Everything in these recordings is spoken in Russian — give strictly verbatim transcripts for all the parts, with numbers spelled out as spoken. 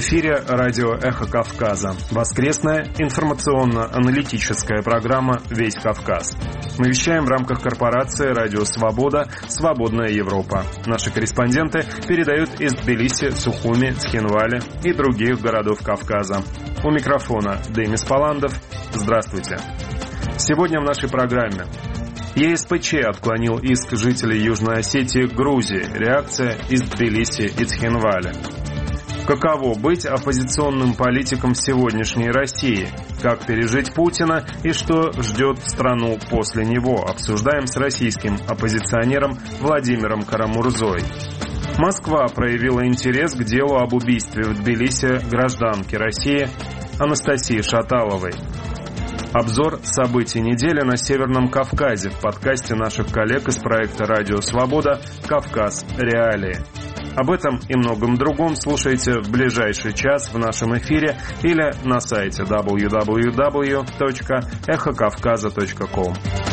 эфире радио «Эхо Кавказа». Воскресная информационно-аналитическая программа «Весь Кавказ». Мы вещаем в рамках корпорации «Радио Свобода. Свободная Европа». Наши корреспонденты передают из Тбилиси, Сухуми, Цхинвали и других городов Кавказа. У микрофона Демис Паландов. Здравствуйте. Сегодня в нашей программе. ЕСПЧ отклонил иск жителей Южной Осетии к Грузии. Реакция из Тбилиси и Цхинвали. Каково быть оппозиционным политиком в сегодняшней России? Как пережить Путина и что ждет страну после него? Обсуждаем с российским оппозиционером Владимиром Карамурзой. Москва проявила интерес к делу об убийстве в Тбилиси гражданки России Анастасии Шаталовой. Обзор событий недели на Северном Кавказе в подкасте наших коллег из проекта «Радио Свобода. Кавказ. Реалии». Об этом и многом другом слушайте в ближайший час в нашем эфире или на сайте дабл ю дабл ю дабл ю точка эхо кавказа точка ком.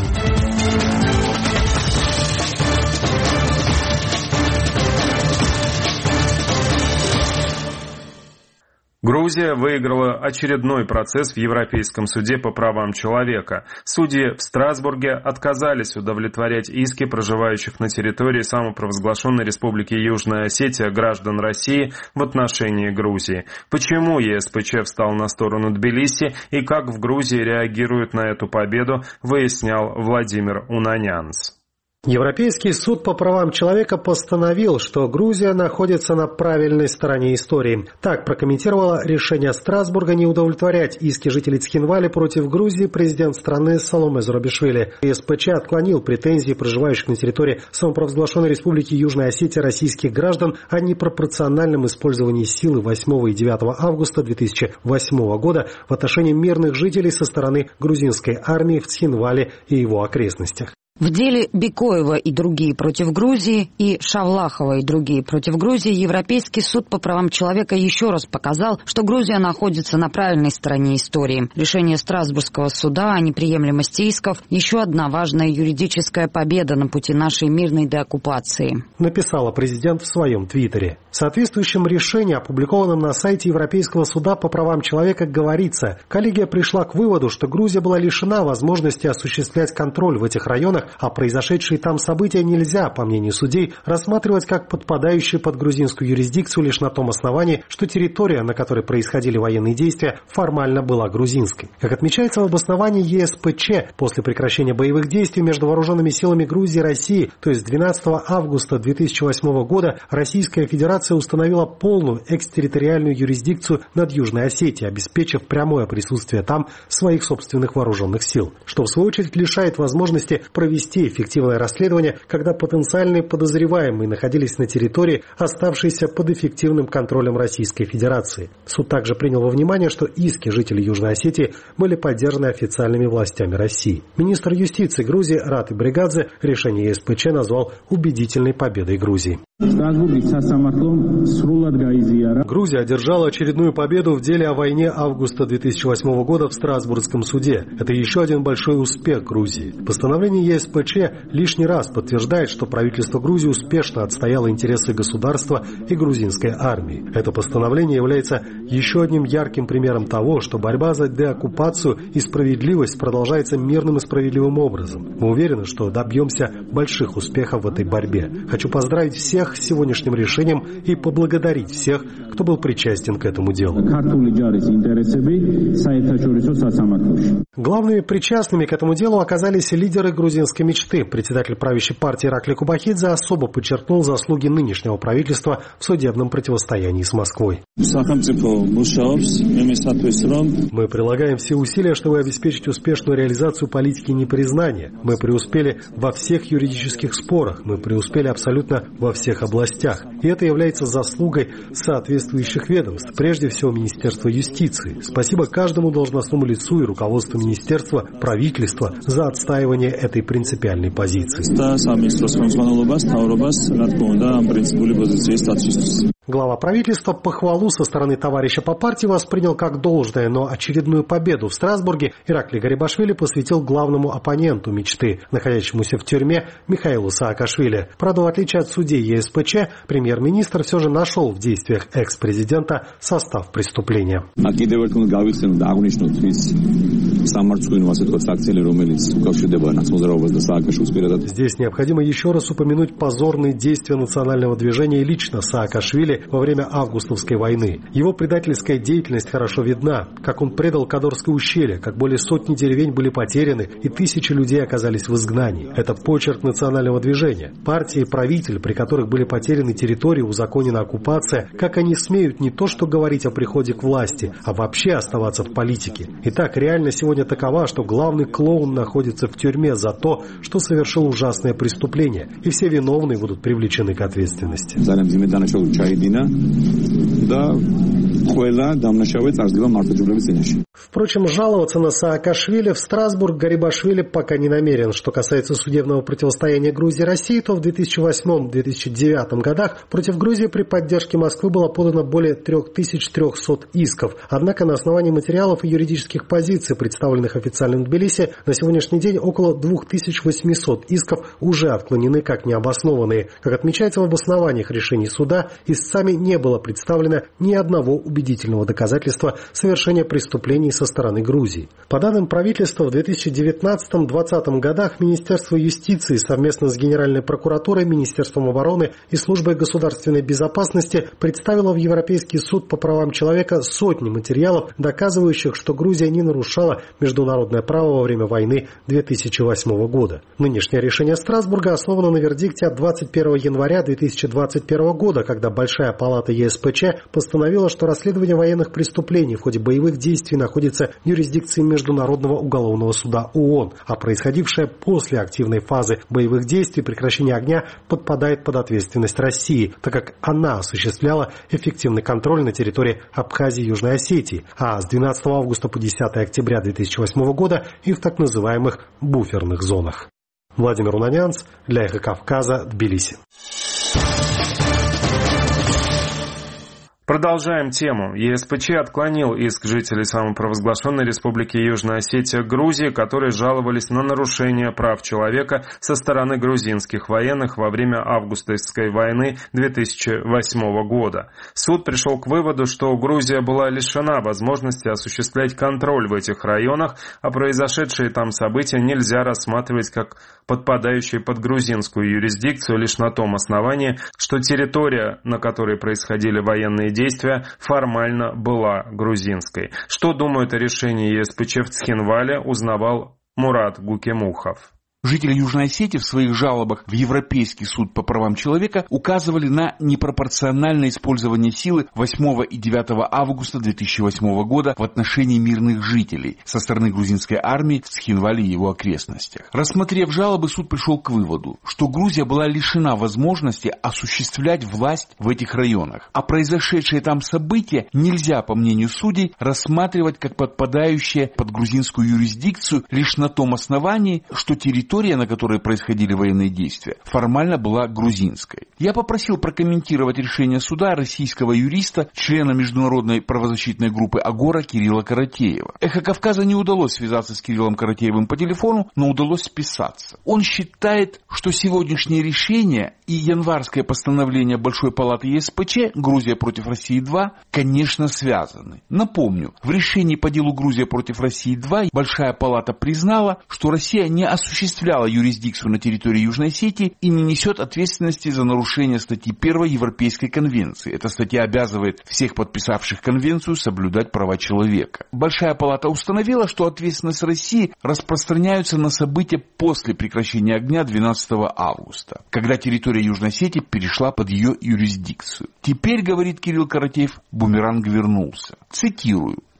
Грузия выиграла очередной процесс в Европейском суде по правам человека. Судьи в Страсбурге отказались удовлетворять иски проживающих на территории самопровозглашенной Республики Южная Осетия граждан России в отношении Грузии. Почему ЕСПЧ встал на сторону Тбилиси и как в Грузии реагируют на эту победу, выяснял Владимир Унанянц. Европейский суд по правам человека постановил, что Грузия находится на правильной стороне истории. Так прокомментировала решение Страсбурга не удовлетворять иски жителей Цхинвали против Грузии президент страны Саломе Зурабишвили. ЕСПЧ отклонил претензии проживающих на территории самопровозглашенной Республики Южная Осетия российских граждан о непропорциональном использовании силы восьмого и девятого августа две тысячи восьмого года в отношении мирных жителей со стороны грузинской армии в Цхинвали и его окрестностях. В деле Бекоева и другие против Грузии и Шавлахова и другие против Грузии Европейский суд по правам человека еще раз показал, что Грузия находится на правильной стороне истории. Решение Страсбургского суда о неприемлемости исков – еще одна важная юридическая победа на пути нашей мирной деоккупации. Написала президент в своем твиттере. В соответствующем решении, опубликованном на сайте Европейского суда по правам человека, говорится, коллегия пришла к выводу, что Грузия была лишена возможности осуществлять контроль в этих районах, а произошедшие там события нельзя, по мнению судей, рассматривать как подпадающие под грузинскую юрисдикцию лишь на том основании, что территория, на которой происходили военные действия, формально была грузинской. Как отмечается в обосновании ЕСПЧ, после прекращения боевых действий между вооруженными силами Грузии и России, то есть двенадцатого августа две тысячи восьмого года, Российская Федерация установила полную экстерриториальную юрисдикцию над Южной Осетией, обеспечив прямое присутствие там своих собственных вооруженных сил, что в свою очередь лишает возможности провести вести эффективное расследование, когда потенциальные подозреваемые находились на территории, оставшейся под эффективным контролем Российской Федерации. Суд также принял во внимание, что иски жителей Южной Осетии были поддержаны официальными властями России. Министр юстиции Грузии Раты Бригадзе решение ЕСПЧ назвал убедительной победой Грузии. Грузия одержала очередную победу в деле о войне августа две тысячи восьмого года в Страсбургском суде. Это еще один большой успех Грузии. Постановление ЕСПЧ лишний раз подтверждает, что правительство Грузии успешно отстояло интересы государства и грузинской армии. Это постановление является еще одним ярким примером того, что борьба за деоккупацию и справедливость продолжается мирным и справедливым образом. Мы уверены, что добьемся больших успехов в этой борьбе. Хочу поздравить всех с сегодняшним решением и поблагодарить всех, кто был причастен к этому делу. Главными причастными к этому делу оказались лидеры грузинской мечты. Председатель правящей партии Иракли Кубахидзе особо подчеркнул заслуги нынешнего правительства в судебном противостоянии с Москвой. Мы прилагаем все усилия, чтобы обеспечить успешную реализацию политики непризнания. Мы преуспели во всех юридических спорах, мы преуспели абсолютно во всех областях. И это является заслугой соответствующих ведомств, прежде всего Министерства юстиции. Спасибо каждому должностному лицу и руководству министерства, правительства за отстаивание этой принципиальной позиции. Глава правительства похвалу со стороны товарища по партии воспринял как должное, но очередную победу в Страсбурге Ираклий Гарибашвили посвятил главному оппоненту мечты, находящемуся в тюрьме Михаилу Саакашвили. Правда, в отличие от судей ЕСПЧ, премьер-министр все же нашел в действиях экс-президента состав преступления. Здесь необходимо еще раз упомянуть позорные действия национального движения и лично Саакашвили во время августовской войны. Его предательская деятельность хорошо видна, как он предал Кадорское ущелье, как более сотни деревень были потеряны и тысячи людей оказались в изгнании. Это почерк национального движения. Партия и правитель, при которых были потеряны территории, узаконена оккупация, как они смеют не то что говорить о приходе к власти, а вообще оставаться в политике. Итак, реальность сегодня такова, что главный клоун находится в тюрьме за то, что совершил ужасное преступление, и все виновные будут привлечены к ответственности. Впрочем, жаловаться на Саакашвили в Страсбург Гарибашвили пока не намерен. Что касается судебного противостояния Грузии и России, то в две тысячи восьмом — две тысячи девятом годах против Грузии при поддержке Москвы было подано более три тысячи триста исков. Однако на основании материалов и юридических позиций, представленных официально в Тбилиси, на сегодняшний день около две тысячи восемьсот исков уже отклонены как необоснованные. Как отмечается в обоснованиях решений суда, истцами не было представлено ни одного убедительного доказательства совершения преступлений со стороны Грузии. По данным правительства, в две тысячи девятнадцатом — две тысячи двадцатом годах Министерство юстиции совместно с Генеральной прокуратурой, Министерством обороны и Службой государственной безопасности представило в Европейский суд по правам человека сотни материалов, доказывающих, что Грузия не нарушала международное право во время войны две тысячи восьмого года. Нынешнее решение Страсбурга основано на вердикте от двадцать первого января две тысячи двадцать первого года, когда Большая палата ЕСПЧ постановила, что расследование военных преступлений в ходе боевых действий находится в юрисдикции Международного уголовного суда ООН, а происходившее после активной фазы боевых действий прекращение огня подпадает под ответственность России, так как она осуществляла эффективный контроль на территории Абхазии и Южной Осетии, а с двенадцатого августа по десятое октября две тысячи восьмого года и в так называемых буферных зонах. Владимир Унанянц для Эхо Кавказа, Тбилиси. Продолжаем тему. ЕСПЧ отклонил иск жителей самопровозглашенной Республики Южная Осетия Грузии, которые жаловались на нарушение прав человека со стороны грузинских военных во время августовской войны две тысячи восьмого года. Суд пришел к выводу, что Грузия была лишена возможности осуществлять контроль в этих районах, а произошедшие там события нельзя рассматривать как подпадающие под грузинскую юрисдикцию лишь на том основании, что территория, на которой происходили военные действия, формально была грузинской. Что думают о решении ЕСПЧ в Цхинвале, узнавал Мурат Гукемухов. Жители Южной Осетии в своих жалобах в Европейский суд по правам человека указывали на непропорциональное использование силы восьмого и девятого августа две тысячи восьмого года в отношении мирных жителей со стороны грузинской армии в Цхинвале и его окрестностях. Рассмотрев жалобы, суд пришел к выводу, что Грузия была лишена возможности осуществлять власть в этих районах, а произошедшие там события нельзя, по мнению судей, рассматривать как подпадающие под грузинскую юрисдикцию лишь на том основании, что территория, на которой происходили военные действия, формально была грузинской. Я попросил прокомментировать решение суда российского юриста, члена международной правозащитной группы «Агора» Кирилла Каратеева. Эхо Кавказа не удалось связаться с Кириллом Каратеевым по телефону, но удалось списаться. Он считает, что сегодняшнее решение и январское постановление Большой палаты ЕСПЧ «Грузия против России-два» конечно связаны. Напомню, в решении по делу «Грузия против России-два» Большая палата признала, что Россия не осуществляла юрисдикцию на территории Южной Осетии и не несет ответственности за нарушение статьи первой Европейской конвенции. Эта статья обязывает всех подписавших конвенцию соблюдать права человека. Большая палата установила, что ответственность России распространяется на события после прекращения огня двенадцатого августа, когда территория Южной Осетии перешла под ее юрисдикцию. Теперь, говорит Кирилл Каратеев, бумеранг вернулся. Цитирую.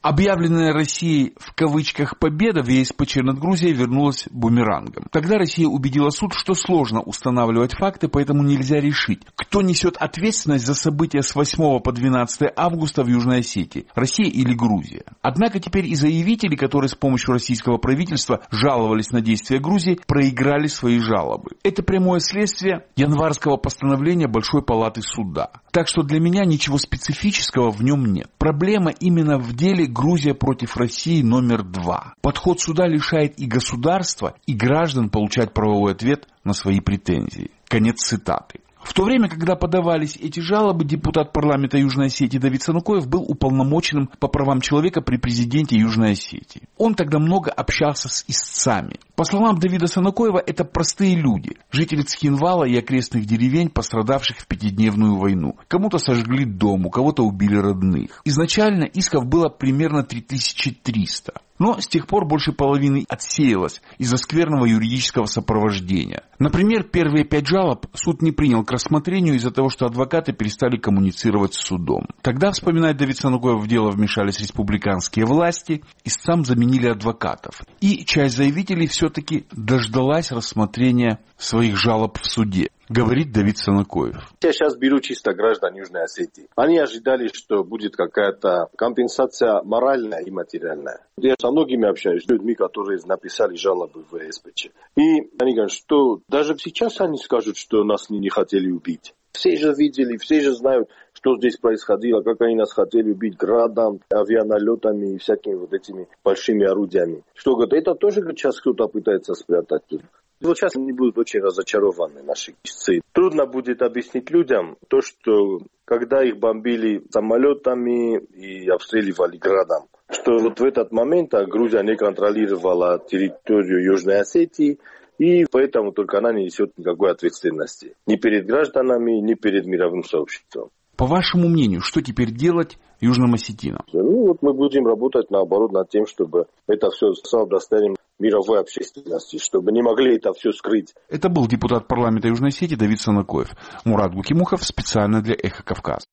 Объявленная Россией в кавычках победа в ЕСПЧ над Грузией вернулась бумерангом. Тогда Россия убедила суд, что сложно устанавливать факты, поэтому нельзя решить, кто несет ответственность за события с восьмого по двенадцатое августа в Южной Осетии, Россия или Грузия. Однако теперь и заявители, которые с помощью российского правительства жаловались на действия Грузии, проиграли свои жалобы. Это прямое следствие январского постановления Большой палаты суда. Так что для меня ничего специфического в нем нет. Проблема именно в деле Грузия против России номер два. Подход суда лишает и государства, и граждан получать правовой ответ на свои претензии. Конец цитаты. В то время, когда подавались эти жалобы, депутат парламента Южной Осетии Давид Санукоев был уполномоченным по правам человека при президенте Южной Осетии. Он тогда много общался с истцами. По словам Давида Санукоева, это простые люди, жители Цхинвала и окрестных деревень, пострадавших в пятидневную войну. Кому-то сожгли дом, у кого-то убили родных. Изначально исков было примерно три тысячи триста. Но с тех пор больше половины отсеялось из-за скверного юридического сопровождения. Например, первые пять жалоб суд не принял к рассмотрению из-за того, что адвокаты перестали коммуницировать с судом. Тогда, вспоминает Давид Санукоев, в дело вмешались республиканские власти, истцам заменили адвокатов. И часть заявителей все-таки дождалась рассмотрения своих жалоб в суде. Говорит Давид Санукоев. Я сейчас беру чисто граждан Южной Осетии. Они ожидали, что будет какая-то компенсация моральная и материальная. Я со многими общаюсь, с людьми, которые написали жалобы в ЕСПЧ. И они говорят, что даже сейчас они скажут, что нас не, не хотели убить. Все же видели, все же знают, что здесь происходило, как они нас хотели убить градом, авианалетами и всякими вот этими большими орудиями. Что, говорят, это тоже сейчас кто-то пытается спрятать. Вот сейчас они будут очень разочарованы, наши истцы. Трудно будет объяснить людям то, что когда их бомбили самолетами и обстреливали градом, что вот в этот момент Грузия не контролировала территорию Южной Осетии, и поэтому только она не несет никакой ответственности ни перед гражданами, ни перед мировым сообществом. По вашему мнению, что теперь делать южным осетинам? Ну вот мы будем работать наоборот над тем, чтобы это все стало достоянием мировой общественности, чтобы не могли это все скрыть. Это был депутат парламента Южной Осетии Давид Санукоев. Мурат Гукимухов специально для Эхо Кавказ.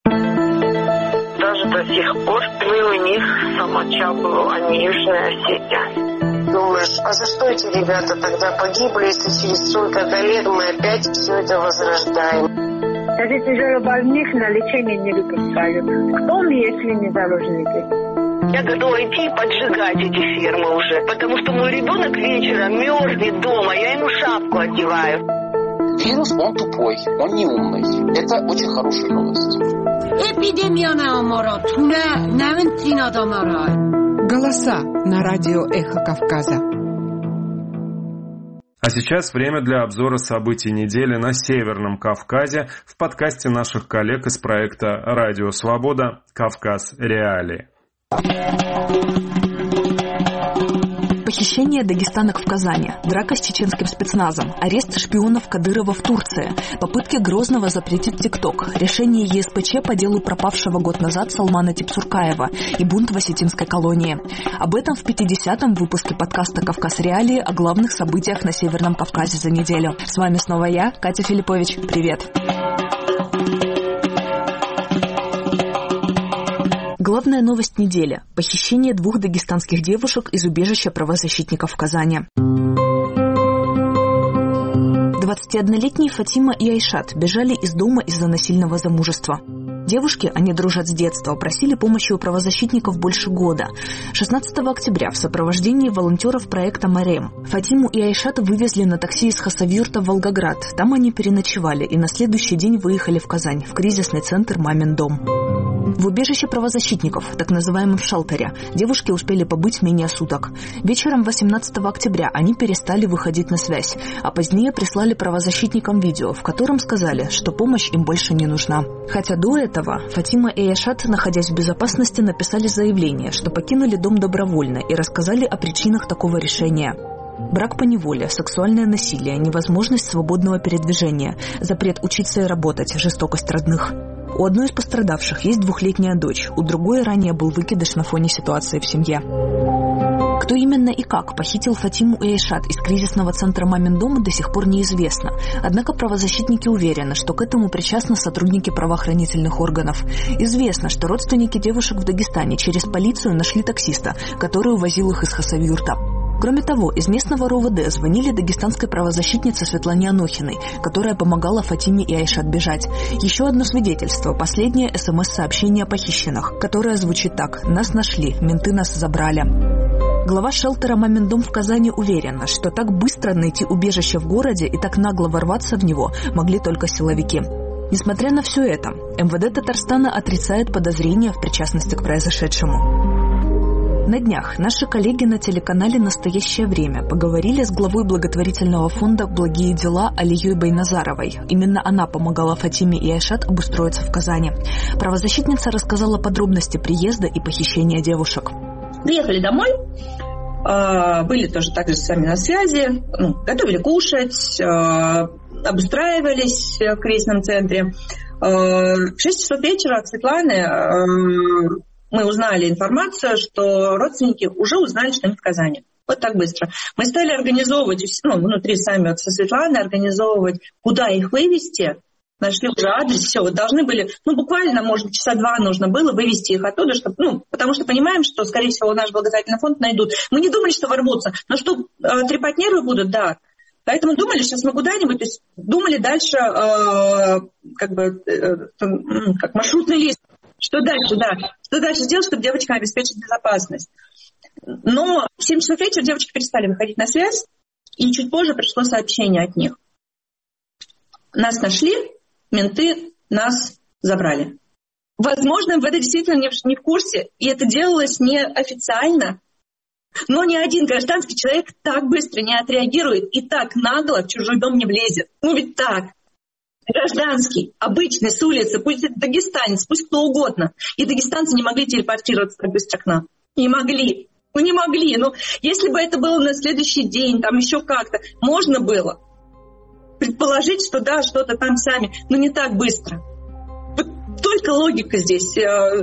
Даже до сих пор мы у них Самача был, а не Южная Осетия. Думаешь, а за что эти ребята тогда погибли, если через столько-то лет мы опять все это возрождаем? Даже тяжелобольных на лечение не выпускают. Кто мы, если не заложники? Я готова идти и поджигать эти фирмы уже, потому что мой ребенок вечером мерзнет дома, я ему шапку одеваю. Вирус, он тупой, он не умный. Это очень хорошая новость. Эпидемия наоморот, не навентина доморой. Голоса на радио Эхо Кавказа. А сейчас время для обзора событий недели на Северном Кавказе в подкасте наших коллег из проекта «Радио Свобода. Кавказ. Реалии». Похищение дагестанок в Казани, драка с чеченским спецназом, арест шпионов Кадырова в Турции, попытки Грозного запретить ТикТок, решение ЕСПЧ по делу пропавшего год назад Салмана Типсуркаева и бунт в осетинской колонии. Об этом в пятидесятом выпуске подкаста «Кавказ. Реалии» о главных событиях на Северном Кавказе за неделю. С вами снова я, Катя Филиппович. Привет! Главная новость недели – похищение двух дагестанских девушек из убежища правозащитников в Казани. двадцатиоднолетние Фатима и Айшат бежали из дома из-за насильного замужества. Девушки, они дружат с детства, просили помощи у правозащитников больше года. шестнадцатого октября в сопровождении волонтеров проекта «Марем» Фатиму и Айшат вывезли на такси из Хасавюрта в Волгоград. Там они переночевали и на следующий день выехали в Казань, в кризисный центр «Мамин дом». В убежище правозащитников, так называемом шелтере, девушки успели побыть менее суток. Вечером восемнадцатого октября они перестали выходить на связь, а позднее прислали правозащитникам видео, в котором сказали, что помощь им больше не нужна. Хотя до этого Фатима и Айшат, находясь в безопасности, написали заявление, что покинули дом добровольно и рассказали о причинах такого решения. Брак по неволе, сексуальное насилие, невозможность свободного передвижения, запрет учиться и работать, жестокость родных. У одной из пострадавших есть двухлетняя дочь, у другой ранее был выкидыш на фоне ситуации в семье. К Кто именно и как похитил Фатиму и Айшат из кризисного центра «Мамин дом» до сих пор неизвестно. Однако правозащитники уверены, что к этому причастны сотрудники правоохранительных органов. Известно, что родственники девушек в Дагестане через полицию нашли таксиста, который увозил их из Хасавюрта. Кроме того, из местного РОВД звонили дагестанской правозащитнице Светлане Анохиной, которая помогала Фатиме и Айшат бежать. Еще одно свидетельство – последнее СМС-сообщение о похищенных, которое звучит так: «Нас нашли, менты нас забрали». Глава шелтера «Мамин дом» в Казани уверена, что так быстро найти убежище в городе и так нагло ворваться в него могли только силовики. Несмотря на все это, МВД Татарстана отрицает подозрения в причастности к произошедшему. На днях наши коллеги на телеканале «Настоящее время» поговорили с главой благотворительного фонда «Благие дела» Алией Байназаровой. Именно она помогала Фатиме и Айшат обустроиться в Казани. Правозащитница рассказала подробности приезда и похищения девушек. Приехали домой, были тоже также с вами на связи, ну, готовили кушать, обустраивались в кризисном центре. В шесть часов вечера от Светланы мы узнали информацию, что родственники уже узнали, что они в Казани. Вот так быстро. Мы стали организовывать, ну, внутри сами вот со Светланой, организовывать, куда их вывести. Нашли уже адрес, все, вот должны были, ну, буквально, может быть, часа два нужно было вывести их оттуда, чтобы, ну, потому что понимаем, что, скорее всего, наш благотворительный фонд найдут. Мы не думали, что ворвутся, но что э, трепать нервы будут, да. Поэтому думали, сейчас мы куда-нибудь, то есть думали дальше, э, как бы, э, как маршрутный лист. Что дальше, да, что дальше сделать, чтобы девочкам обеспечить безопасность. Но в семь часов вечера девочки перестали выходить на связь, и чуть позже пришло сообщение от них. Нас нашли, менты нас забрали. Возможно, МВД действительно не в, не в курсе, и это делалось неофициально, но ни один гражданский человек так быстро не отреагирует и так нагло в чужой дом не влезет. Ну ведь так. Гражданский, обычный, с улицы, пусть это дагестанец, пусть кто угодно. И дагестанцы не могли телепортироваться так быстро к нам. Не могли. Ну не могли. Ну, если бы это было на следующий день, там еще как-то, можно было предположить, что да, что-то там сами, но не так быстро. Вот только логика здесь.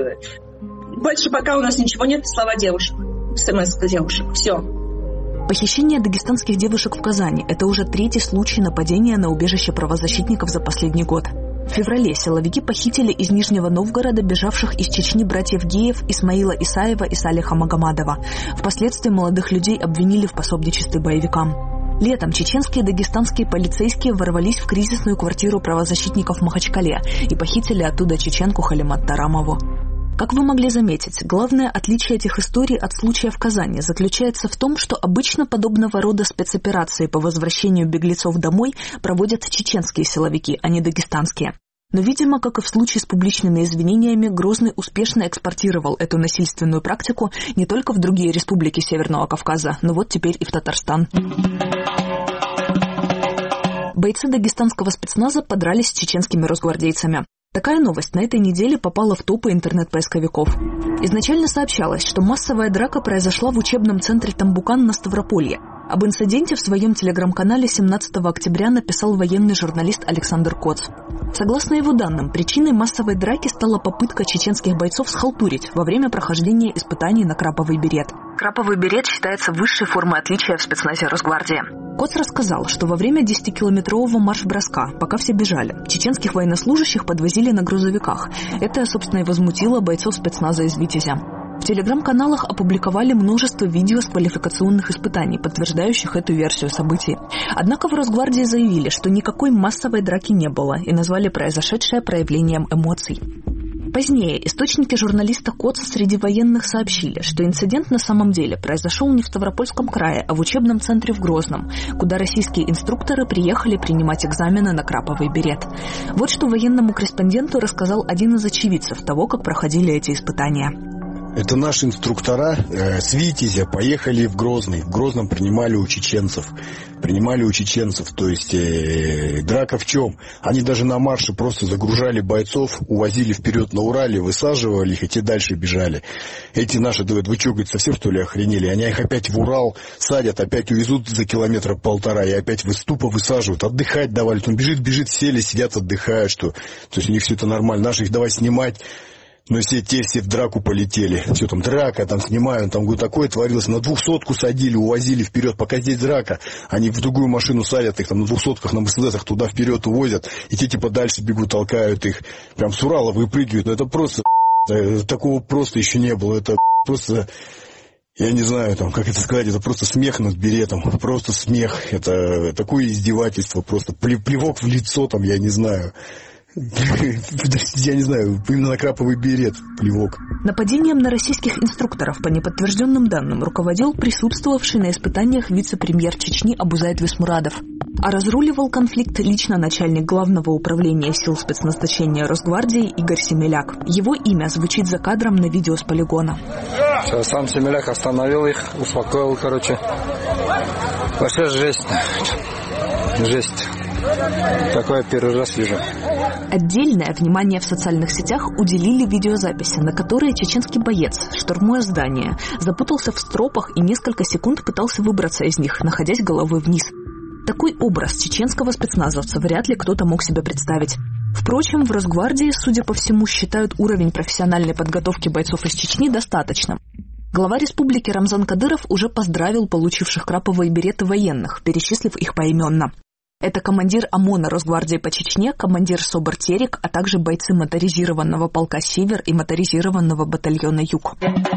Больше пока у нас ничего нет, слова девушек. СМС девушек. Все. Похищение дагестанских девушек в Казани – это уже третий случай нападения на убежище правозащитников за последний год. В феврале силовики похитили из Нижнего Новгорода бежавших из Чечни братьев Геев Исмаила Исаева и Салиха Магомадова. Впоследствии молодых людей обвинили в пособничестве боевикам. Летом чеченские и дагестанские полицейские ворвались в кризисную квартиру правозащитников в Махачкале и похитили оттуда чеченку Халимат Тарамову. Как вы могли заметить, главное отличие этих историй от случая в Казани заключается в том, что обычно подобного рода спецоперации по возвращению беглецов домой проводят чеченские силовики, а не дагестанские. Но, видимо, как и в случае с публичными извинениями, Грозный успешно экспортировал эту насильственную практику не только в другие республики Северного Кавказа, но вот теперь и в Татарстан. Бойцы дагестанского спецназа подрались с чеченскими росгвардейцами. Такая новость на этой неделе попала в топы интернет-поисковиков. Изначально сообщалось, что массовая драка произошла в учебном центре Тамбукан на Ставрополье. Об инциденте в своем телеграм-канале семнадцатого октября написал военный журналист Александр Коц. Согласно его данным, причиной массовой драки стала попытка чеченских бойцов схалтурить во время прохождения испытаний на краповый берет. Краповый берет считается высшей формой отличия в спецназе Росгвардии. Коц рассказал, что во время десятикилометрового марш-броска, пока все бежали, чеченских военнослужащих подвозили на грузовиках. Это, собственно, и возмутило бойцов спецназа из Витязя. В телеграм-каналах опубликовали множество видео с квалификационных испытаний, подтверждающих эту версию событий. Однако в Росгвардии заявили, что никакой массовой драки не было, и назвали произошедшее проявлением эмоций. Позднее источники журналиста Коца среди военных сообщили, что инцидент на самом деле произошел не в Ставропольском крае, а в учебном центре в Грозном, куда российские инструкторы приехали принимать экзамены на краповый берет. Вот что военному корреспонденту рассказал один из очевидцев того, как проходили эти испытания. Это наши инструктора э, с Витязя поехали в Грозный. В Грозном принимали у чеченцев. Принимали у чеченцев. То есть э, драка в чем? Они даже на марше просто загружали бойцов, увозили вперед на Урале, высаживали их, и те дальше бежали. Эти наши, вы что, говорит, совсем что ли охренели? Они их опять в Урал садят, опять увезут за километра полтора и опять в ступа высаживают. Отдыхать давали. Он бежит, бежит, сели, сидят, отдыхают. Что... То есть у них все это нормально. Наши их давай снимать. Но все те все в драку полетели. Все там драка, там снимают, там такое творилось. На двухсотку садили, увозили вперед. Пока здесь драка, они в другую машину садят их, там на двухсотках, на мерседесах туда вперед увозят. И те типа дальше бегут, толкают их. Прям с Урала выпрыгивают. Но это просто... Такого просто еще не было. Это просто... Я не знаю, там, как это сказать, это просто смех над беретом. Просто смех. Это такое издевательство. Просто плевок в лицо, там, я не знаю... Я не знаю, именно на краповый берет плевок. Нападением на российских инструкторов по неподтвержденным данным руководил присутствовавший на испытаниях вице-премьер Чечни Абузайд Висмурадов. А разруливал конфликт лично начальник Главного управления сил спецназначения Росгвардии Игорь Семеляк. Его имя звучит за кадром на видео с полигона. Сам Семеляк остановил их, успокоил, короче. Вообще жесть. Жесть. Такое первый раз вижу. Отдельное внимание в социальных сетях уделили видеозаписи, на которые чеченский боец, штурмуя здание, запутался в стропах и несколько секунд пытался выбраться из них, находясь головой вниз. Такой образ чеченского спецназовца вряд ли кто-то мог себе представить. Впрочем, в Росгвардии, судя по всему, считают уровень профессиональной подготовки бойцов из Чечни достаточным. Глава республики Рамзан Кадыров уже поздравил получивших краповые береты военных, перечислив их поименно. Это командир ОМОНа Росгвардии по Чечне, командир СОБР Терек, а также бойцы моторизированного полка «Север» и моторизированного батальона «Юг».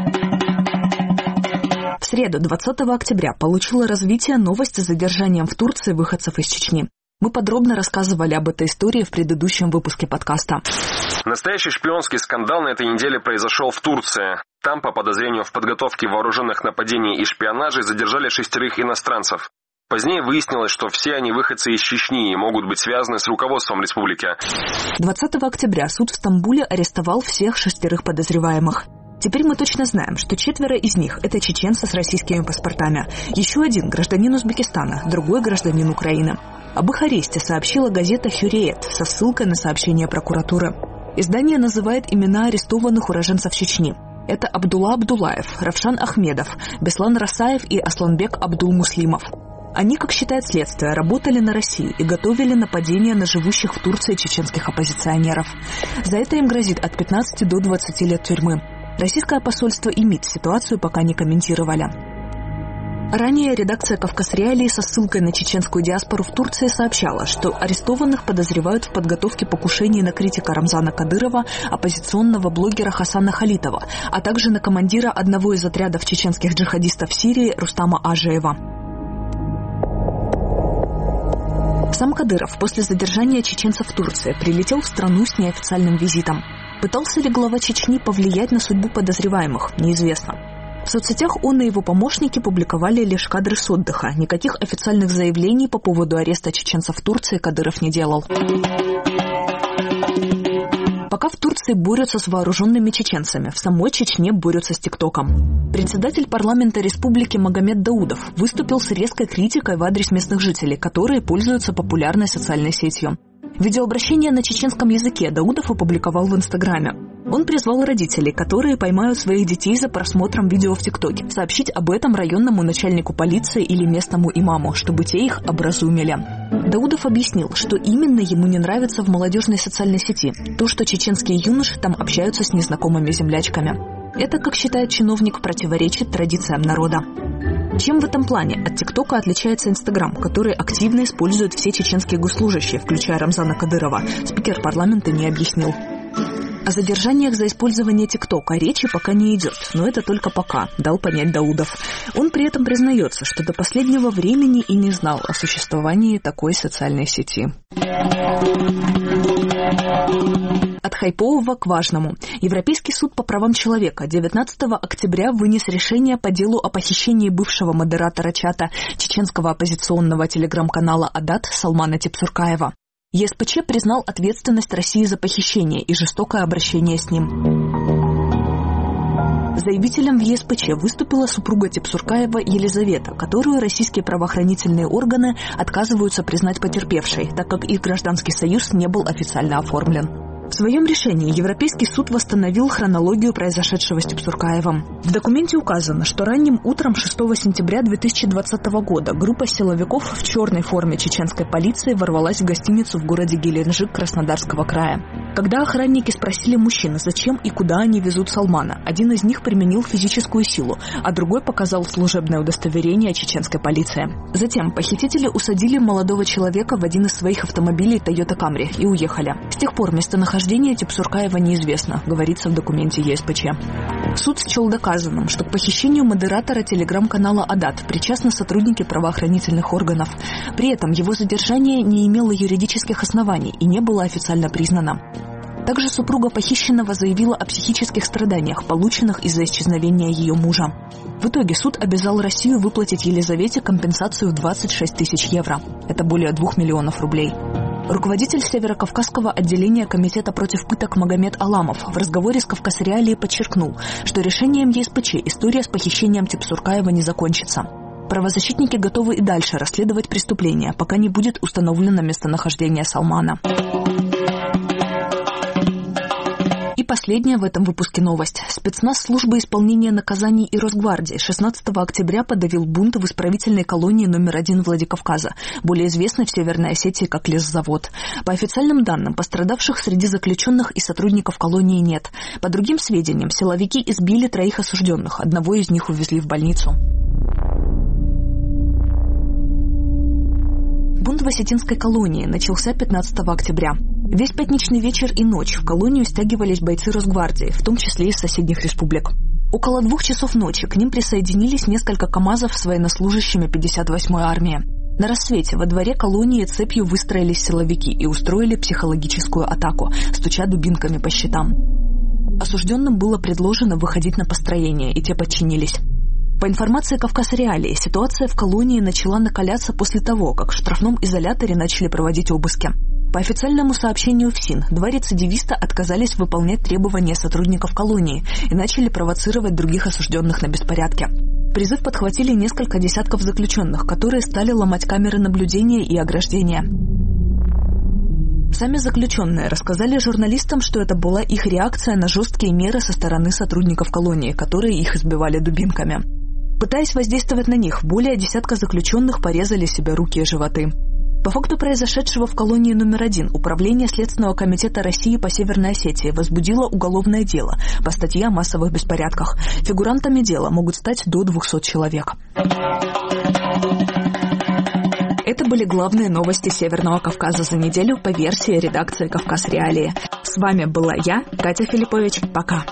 В среду, двадцатого октября, получила развитие новость о задержании в Турции выходцев из Чечни. Мы подробно рассказывали об этой истории в предыдущем выпуске подкаста. Настоящий шпионский скандал на этой неделе произошел в Турции. Там, по подозрению в подготовке вооруженных нападений и шпионаже, задержали шестерых иностранцев. Позднее выяснилось, что все они выходцы из Чечни и могут быть связаны с руководством республики. двадцатого октября суд в Стамбуле арестовал всех шестерых подозреваемых. Теперь мы точно знаем, что четверо из них – это чеченцы с российскими паспортами. Еще один – гражданин Узбекистана, другой – гражданин Украины. Об их аресте сообщила газета «Хюриет» со ссылкой на сообщение прокуратуры. Издание называет имена арестованных уроженцев Чечни. Это Абдулла Абдулаев, Равшан Ахмедов, Беслан Расаев и Асланбек Абдулмуслимов. Они, как считает следствие, работали на России и готовили нападения на живущих в Турции чеченских оппозиционеров. За это им грозит от пятнадцати до двадцати лет тюрьмы. Российское посольство и МИД ситуацию пока не комментировали. Ранее редакция «Кавказ Реалии» со ссылкой на чеченскую диаспору в Турции сообщала, что арестованных подозревают в подготовке покушений на критика Рамзана Кадырова, оппозиционного блогера Хасана Халитова, а также на командира одного из отрядов чеченских джихадистов в Сирии Рустама Ажеева. Сам Кадыров после задержания чеченцев в Турции прилетел в страну с неофициальным визитом. Пытался ли глава Чечни повлиять на судьбу подозреваемых, неизвестно. В соцсетях он и его помощники публиковали лишь кадры с отдыха. Никаких официальных заявлений по поводу ареста чеченцев в Турции Кадыров не делал. Пока в Турции борются с вооруженными чеченцами, в самой Чечне борются с ТикТоком. Председатель парламента республики Магомед Даудов выступил с резкой критикой в адрес местных жителей, которые пользуются популярной социальной сетью. Видеообращение на чеченском языке Даудов опубликовал в Инстаграме. Он призвал родителей, которые поймают своих детей за просмотром видео в ТикТоке, сообщить об этом районному начальнику полиции или местному имаму, чтобы те их образумили. Даудов объяснил, что именно ему не нравится в молодежной социальной сети. То, что чеченские юноши там общаются с незнакомыми землячками. Это, как считает чиновник, противоречит традициям народа. Чем в этом плане от ТикТока отличается Инстаграм, который активно используют все чеченские госслужащие, включая Рамзана Кадырова, спикер парламента не объяснил. О задержаниях за использование ТикТока речи пока не идет, но это только пока, дал понять Даудов. Он при этом признается, что до последнего времени и не знал о существовании такой социальной сети. От хайпового к важному. Европейский суд по правам человека девятнадцатого октября вынес решение по делу о похищении бывшего модератора чата чеченского оппозиционного телеграм-канала «Адат» Салмана Типсуркаева. ЕСПЧ признал ответственность России за похищение и жестокое обращение с ним. Заявителем в ЕСПЧ выступила супруга Типсуркаева Елизавета, которую российские правоохранительные органы отказываются признать потерпевшей, так как их гражданский союз не был официально оформлен. В своем решении Европейский суд восстановил хронологию произошедшего с Тепсуркаевым. В документе указано, что ранним утром шестого сентября две тысячи двадцатого года группа силовиков в черной форме чеченской полиции ворвалась в гостиницу в городе Геленджик Краснодарского края. Когда охранники спросили мужчин, зачем и куда они везут Салмана, один из них применил физическую силу, а другой показал служебное удостоверение чеченской полиции. Затем похитители усадили молодого человека в один из своих автомобилей Toyota Camry и уехали. С тех пор местонахождение Тепсуркаева неизвестно, говорится в документе ЕСПЧ. Суд счел доказанным, что к похищению модератора телеграм-канала «Адат» причастны сотрудники правоохранительных органов. При этом его задержание не имело юридических оснований и не было официально признано. Также супруга похищенного заявила о психических страданиях, полученных из-за исчезновения ее мужа. В итоге суд обязал Россию выплатить Елизавете компенсацию в двадцать шесть тысяч евро. Это более двух миллионов рублей. Руководитель Северокавказского отделения Комитета против пыток Магомед Аламов в разговоре с «Кавказ-Реалией» подчеркнул, что решением ЕСПЧ история с похищением Тепсуркаева не закончится. Правозащитники готовы и дальше расследовать преступления, пока не будет установлено местонахождение Салмана. И последняя в этом выпуске новость. Спецназ службы исполнения наказаний и Росгвардии шестнадцатого октября подавил бунт в исправительной колонии номер один Владикавказа, более известной в Северной Осетии как Лесзавод. По официальным данным, пострадавших среди заключенных и сотрудников колонии нет. По другим сведениям, силовики избили троих осужденных, одного из них увезли в больницу. Бунт в осетинской колонии начался пятнадцатого октября. Весь пятничный вечер и ночь в колонию стягивались бойцы Росгвардии, в том числе из соседних республик. Около двух часов ночи к ним присоединились несколько КАМАЗов с военнослужащими пятьдесят восьмой армии. На рассвете во дворе колонии цепью выстроились силовики и устроили психологическую атаку, стуча дубинками по щитам. Осужденным было предложено выходить на построение, и те подчинились. По информации «Кавказ-Реалии», ситуация в колонии начала накаляться после того, как в штрафном изоляторе начали проводить обыски. По официальному сообщению ФСИН, два рецидивиста отказались выполнять требования сотрудников колонии и начали провоцировать других осужденных на беспорядки. Призыв подхватили несколько десятков заключенных, которые стали ломать камеры наблюдения и ограждения. Сами заключенные рассказали журналистам, что это была их реакция на жесткие меры со стороны сотрудников колонии, которые их избивали дубинками. Пытаясь воздействовать на них, более десятка заключенных порезали себе руки и животы. По факту произошедшего в колонии номер один Управление Следственного комитета России по Северной Осетии возбудило уголовное дело по статье о массовых беспорядках. Фигурантами дела могут стать до двухсот человек. Это были главные новости Северного Кавказа за неделю по версии редакции «Кавказ-Реалии». С вами была я, Катя Филиппович. Пока.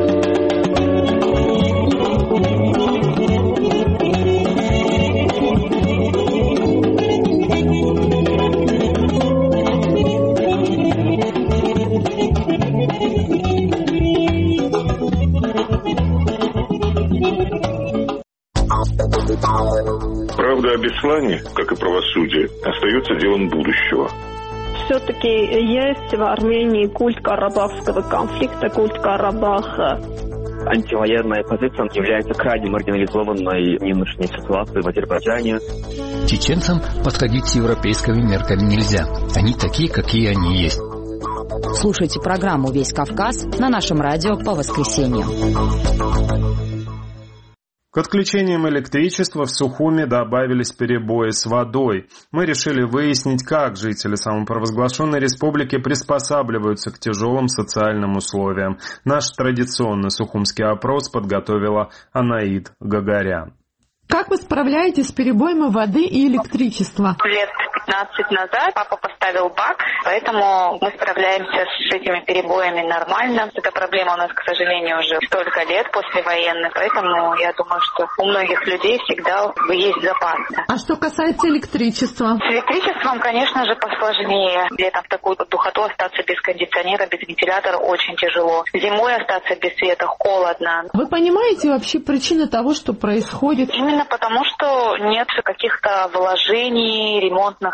Правда о Беслане, как и правосудие, остается делом будущего. Все-таки есть в Армении культ карабахского конфликта, культ Карабаха. Антивоенная позиция является крайне маргинализованной в нынешней ситуации в Азербайджане. Чеченцам подходить с европейскими мерками нельзя. Они такие, какие они есть. Слушайте программу «Весь Кавказ» на нашем радио по воскресеньям. К отключениям электричества в Сухуми добавились перебои с водой. Мы решили выяснить, как жители самопровозглашенной республики приспосабливаются к тяжелым социальным условиям. Наш традиционный сухумский опрос подготовила Анаид Гагарян. Как вы справляетесь с перебоями воды и электричества? Лет пятнадцать назад папа поставил бак, поэтому мы справляемся с этими перебоями нормально. Эта проблема у нас, к сожалению, уже столько лет послевоенных, поэтому я думаю, что у многих людей всегда есть запас. А что касается электричества? С электричеством, конечно же, посложнее. Летом в такую духоту остаться без кондиционера, без вентилятора очень тяжело. Зимой остаться без света холодно. Вы понимаете вообще причины того, что происходит? Именно потому, что нет каких-то вложений, ремонтных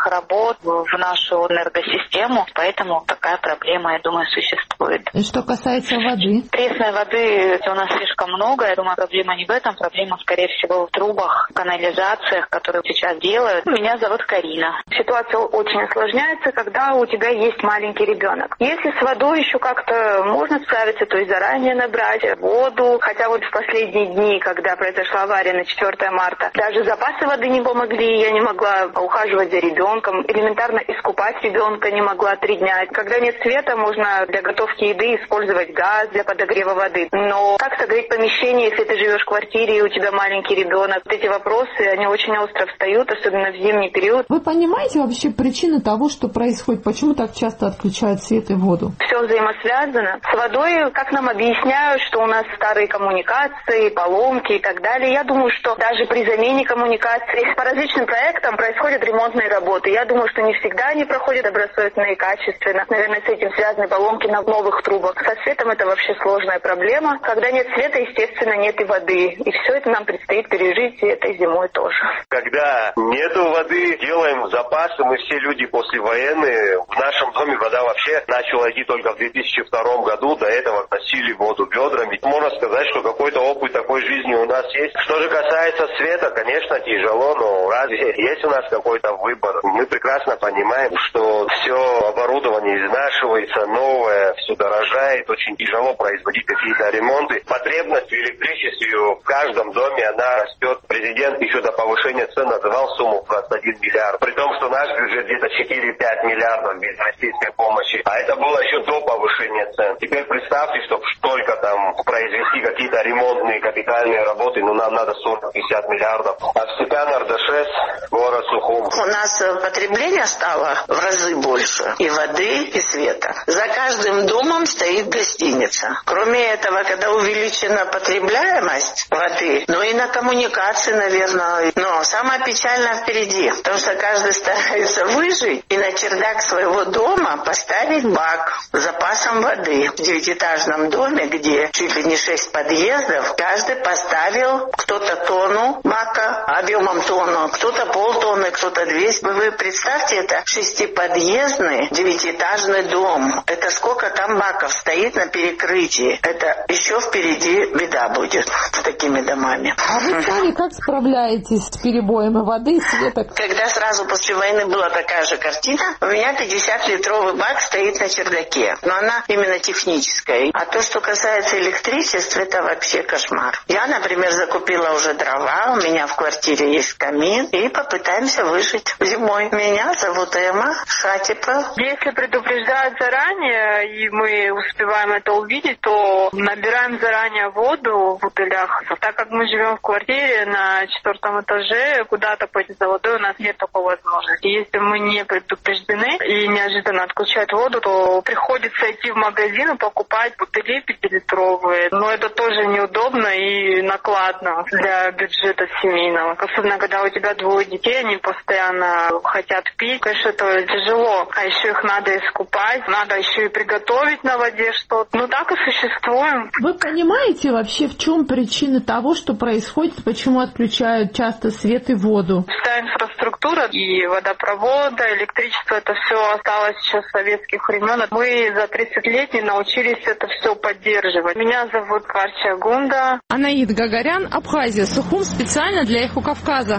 разных работ в нашу энергосистему, поэтому такая проблема, я думаю, существует. И что касается воды? Пресной воды у нас слишком много. Я думаю, проблема не в этом, проблема, скорее всего, в трубах, канализациях, которые сейчас делают. Меня зовут Карина. Ситуация очень осложняется, когда у тебя есть маленький ребенок. Если с водой еще как-то можно справиться, то есть заранее набрать воду, хотя вот в последние дни, когда произошла авария на четвёртое марта, даже запасы воды не помогли, я не могла ухаживать за ребенком, элементарно искупать ребенка не могла три дня. Когда нет света, можно для готовки еды использовать газ для подогрева воды. Но как согреть помещение, если ты живешь в квартире и у тебя маленький ребенок? Эти вопросы, они очень остро встают, особенно в зимний период. Вы понимаете вообще причину того, что происходит? Почему так часто отключают свет и воду? Все взаимосвязано. С водой, как нам объясняют, что у нас старые коммуникации, поломки и так далее. Я думаю, что даже при замене коммуникаций по различным проектам происходят ремонтные работы. Я думаю, что не всегда они проходят добросовестно и качественно. Наверное, с этим связаны поломки на новых трубах. Со светом это вообще сложная проблема. Когда нет света, естественно, нет и воды. И все это нам предстоит пережить и этой зимой тоже. Когда нету воды, делаем запасы. Мы все люди послевоенные. В нашем доме вода вообще начала идти только в две тысячи втором году. До этого носили воду ведрами. Можно сказать, что какой-то опыт такой жизни у нас есть. Что же касается света, конечно, тяжело, но разве есть у нас какой-то выбор? Мы прекрасно понимаем, что все оборудование изнашивается, новое, все дорожает, очень тяжело производить какие-то ремонты. Потребность в электричестве в каждом доме, она растет. Президент еще до повышения цен называл сумму двадцать один миллиард. При том, что наш бюджет где-то четыре-пять миллиардов без российской помощи. А это было еще до повышения цен. Теперь представьте, чтобы только там произвести какие-то ремонтные капитальные работы, ну нам надо сорок-пятьдесят миллиардов. А в Степан-Ардашес, город Сухум. У нас потребление стало в разы больше. И воды, и света. За каждым домом стоит гостиница. Кроме этого, когда увеличена потребляемость воды, ну и на коммуникации, наверное. Но самое печальное впереди. Потому что каждый старается выжить и на чердак своего дома поставить бак с запасом воды. В девятиэтажном доме, где чуть ли не шесть подъездов, каждый поставил кто-то тонну бака, объемом тонну, кто-то полтонны, кто-то двести. Вы представьте, это шестиподъездный девятиэтажный дом. Это сколько там баков стоит на перекрытии. Это еще впереди беда будет с такими домами. А вы сами как справляетесь с перебоем воды и света? Когда сразу после войны была такая же картина, у меня пятидесятилитровый бак стоит на чердаке. Но она именно техническая. А то, что касается электричества, это вообще кошмар. Я, например, закупила уже дрова, у меня в квартире есть камин, и попытаемся выжить зимой. Меня зовут Эмма Шатипа. Если предупреждают заранее, и мы успеваем это увидеть, то набираем заранее воду в бутылях. Так как мы живем в квартире на четвертом этаже, куда-то пойти за водой у нас нет такой возможности. Если мы не предупреждены и неожиданно отключают воду, то приходится идти в магазин и покупать бутыли пятилитровые. Но это тоже неудобно и накладно для бюджета семейного. Особенно, когда у тебя двое детей, они постоянно хотят пить. Конечно, это тяжело. А еще их надо искупать, надо еще и приготовить на воде что-то. Ну так и существуем. Вы понимаете вообще, в чем причина того, что происходит, почему отключают часто свет и воду? Вся инфраструктура и водопровода, электричество, это все осталось еще с советских времен. Мы за тридцать лет не научились это все поддерживать. Меня зовут Карча Гунда. Анаид Гагарян, Абхазия, Сухум, специально для Эхо Кавказа.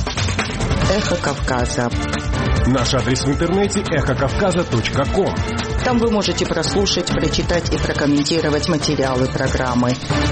Эхо Кавказа. Наш адрес в интернете эхо кавказа точка ком. Там вы можете прослушать, прочитать и прокомментировать материалы программы.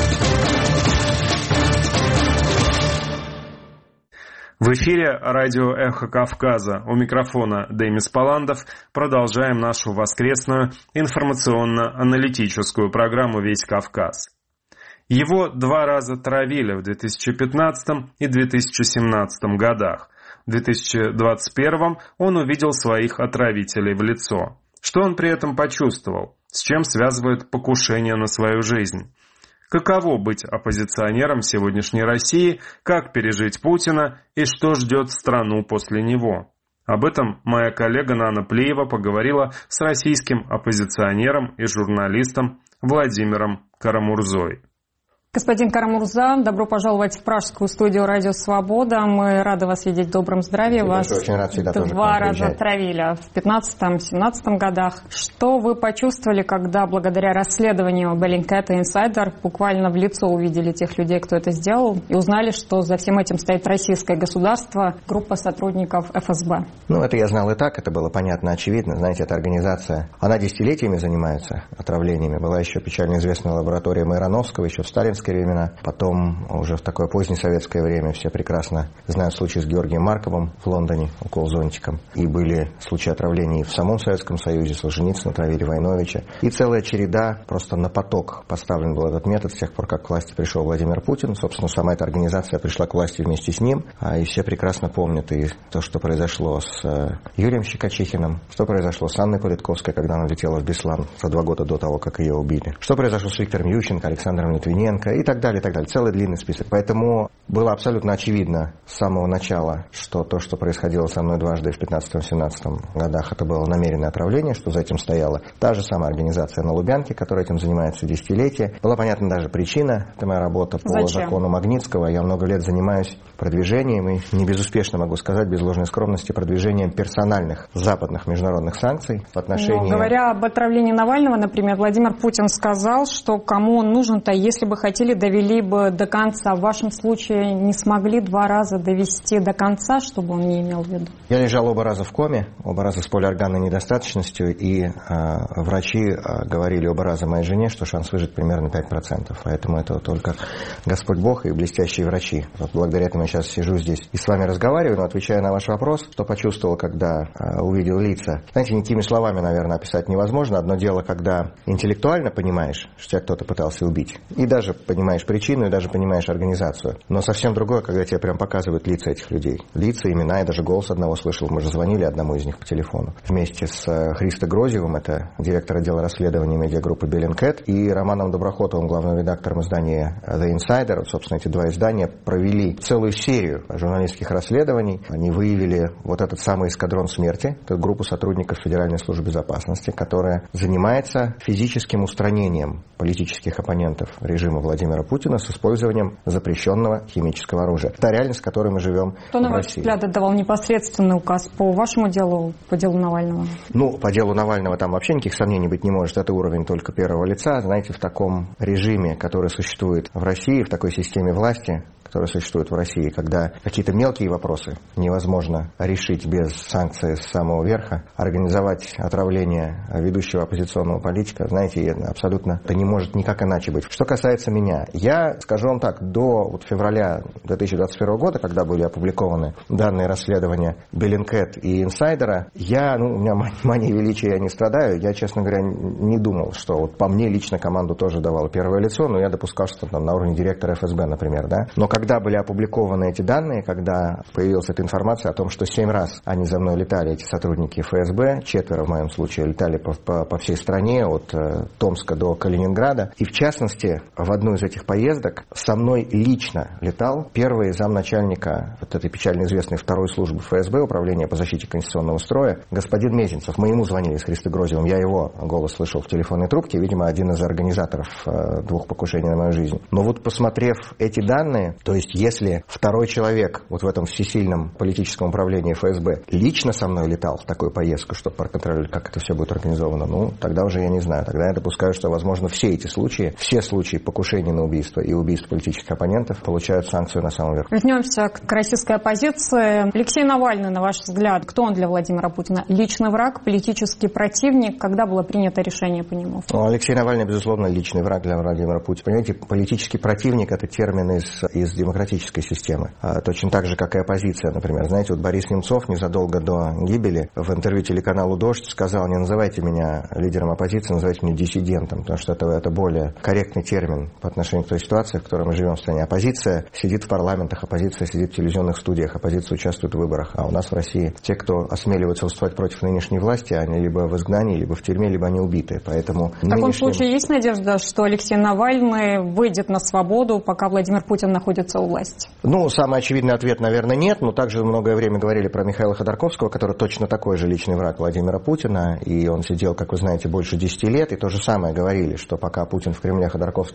В эфире радио «Эхо Кавказа». У микрофона Демис Паландов. Продолжаем нашу воскресную информационно-аналитическую программу «Весь Кавказ». Его два раза травили в две тысячи пятнадцатом и две тысячи семнадцатом годах. В две тысячи двадцать первом он увидел своих отравителей в лицо. Что он при этом почувствовал? С чем связывает покушение на свою жизнь? Каково быть оппозиционером сегодняшней России, как пережить Путина и что ждет страну после него? Об этом моя коллега Нана Плиева поговорила с российским оппозиционером и журналистом Владимиром Карамурзой. Господин Карамурза, добро пожаловать в пражскую студию «Радио Свобода». Мы рады вас видеть в добром здравии. Вас очень рад всегда тоже два раза отравили в пятнадцатом-семнадцатом годах. Что вы почувствовали, когда благодаря расследованию Bellingcat и Insider буквально в лицо увидели тех людей, кто это сделал, и узнали, что за всем этим стоит российское государство, группа сотрудников эф эс бэ? Ну, это я знал и так, это было понятно, очевидно. Знаете, эта организация, она десятилетиями занимается отравлениями. Была еще печально известная лаборатория Майрановского, еще в сталинские времена. Потом, уже в такое позднее советское время, все прекрасно знают случай с Георгием Марковым в Лондоне, укол зонтиком. И были случаи отравлений в самом Советском Союзе. Солженицына отравили, Войновича. И целая череда, просто на поток поставлен был этот метод с тех пор, как к власти пришел Владимир Путин. Собственно, сама эта организация пришла к власти вместе с ним. И все прекрасно помнят и то, что произошло с Юрием Щекочихиным, что произошло с Анной Политковской, когда она летела в Беслан за два года до того, как ее убили. Что произошло с Виктором Ющенко, Александром Литвиненко и так далее, и так далее. Целый длинный список. Поэтому было абсолютно очевидно с самого начала, что то, что происходило со мной дважды в пятнадцатом-семнадцатом годах, это было намеренное отравление, что за этим стояла та же самая организация на Лубянке, которая этим занимается десятилетия. Была понятна даже причина. Это моя работа по Зачем? закону Магнитского. Я много лет занимаюсь продвижением, и не безуспешно могу сказать, без ложной скромности, продвижением персональных западных международных санкций в отношении... Но, говоря об отравлении Навального, например, Владимир Путин сказал, что кому он нужен-то, если бы хотели, довели бы до конца. В вашем случае не смогли два раза довести до конца, чтобы он не имел в виду? Я лежал оба раза в коме, оба раза с полиорганной недостаточностью, и э, врачи э, говорили оба раза моей жене, что шанс выжить примерно пять процентов. Поэтому это только Господь Бог и блестящие врачи. Вот благодаря этому я сейчас сижу здесь и с вами разговариваю, но отвечая на ваш вопрос, что почувствовал, когда э, увидел лица. Знаете, никакими словами, наверное, описать невозможно. Одно дело, когда интеллектуально понимаешь, что тебя кто-то пытался убить, и даже понимаешь причину, и даже понимаешь организацию. Но совсем другое, когда тебе прям показывают лица этих людей. Лица, имена, я даже голос одного слышал. Мы же звонили одному из них по телефону. Вместе с э, Христо Грозевым, это директор отдела расследований медиагруппы Bellingcat, и Романом Доброхотовым, главным редактором издания The Insider. Вот, собственно, эти два издания провели целую серию журналистских расследований. Они выявили вот этот самый эскадрон смерти, это группу сотрудников Федеральной службы безопасности, которая занимается физическим устранением политических оппонентов режима Владимира Путина с использованием запрещенного химического оружия. Это реальность, в которой мы живем Кто, в на ваш России. взгляд, отдавал непосредственный указ по вашему делу, по делу Навального? Ну, по делу Навального там вообще никаких сомнений быть не может. Это уровень только первого лица. Знаете, в таком режиме, который существует в России, в такой системе власти, которая существует в России, когда какие-то мелкие вопросы невозможно решить без санкций с самого верха, организовать отравление ведущего оппозиционного политика, знаете, абсолютно это не может никак иначе быть. Что касается меня, я, скажу вам так, до вот февраля две тысячи двадцать первого года, когда были опубликованы данные расследования Bellingcat и Инсайдера, я, ну, у меня мания величия, я не страдаю, я, честно говоря, не думал, что вот по мне лично команду тоже давало первое лицо, но я допускал, что там на уровне директора эф эс бэ, например, да. Но когда были опубликованы эти данные, когда появилась эта информация о том, что семь раз они за мной летали, эти сотрудники эф эс бэ, четверо в моем случае летали по, по, по всей стране, от э, Томска до Калининграда, и в частности, в одну из этих поездок со мной лично летал первый замначальника вот этой печально известной второй службы эф эс бэ, Управления по защите конституционного строя, господин Мезенцев. Мы ему звонили с Христо Грозевым, я его голос слышал в телефонной трубке, видимо, один из организаторов э, двух покушений на мою жизнь. Но вот посмотрев эти данные, то есть если второй человек вот в этом всесильном политическом управлении эф эс бэ лично со мной летал в такую поездку, чтобы проконтролировать, как это все будет организовано, ну, тогда уже я не знаю. Тогда я допускаю, что, возможно, все эти случаи, все случаи покушений на убийство и убийств политических оппонентов получают санкцию на самом верху. Вернемся к российской оппозиции. Алексей Навальный, на ваш взгляд, кто он для Владимира Путина? Личный враг, политический противник? Когда было принято решение по нему? Ну, Алексей Навальный, безусловно, личный враг для Владимира Путина. Понимаете, политический противник – это термин из, из демократической системы. А, точно так же, как и оппозиция, например. Знаете, вот Борис Немцов незадолго до гибели в интервью телеканалу «Дождь» сказал: не называйте меня лидером оппозиции, называйте меня диссидентом, потому что это, это более корректный термин по отношению к той ситуации, в которой мы живем в стране. Оппозиция сидит в парламентах, оппозиция сидит в телевизионных студиях, оппозиция участвует в выборах. А у нас в России те, кто осмеливаются выступать против нынешней власти, они либо в изгнании, либо в тюрьме, либо они убиты. Поэтому в таком нынешним... случае есть надежда, что Алексей Навальный выйдет на свободу, пока Владимир Путин находится у власти? Ну, самый очевидный ответ, наверное, нет. Но также многое время говорили про Михаила Ходорковского, который точно такой же личный враг Владимира Путина. И он сидел, как вы знаете, больше десяти лет. И то же самое говорили, что пока Путин в Кремле, Ходорковский будет в тюрьме.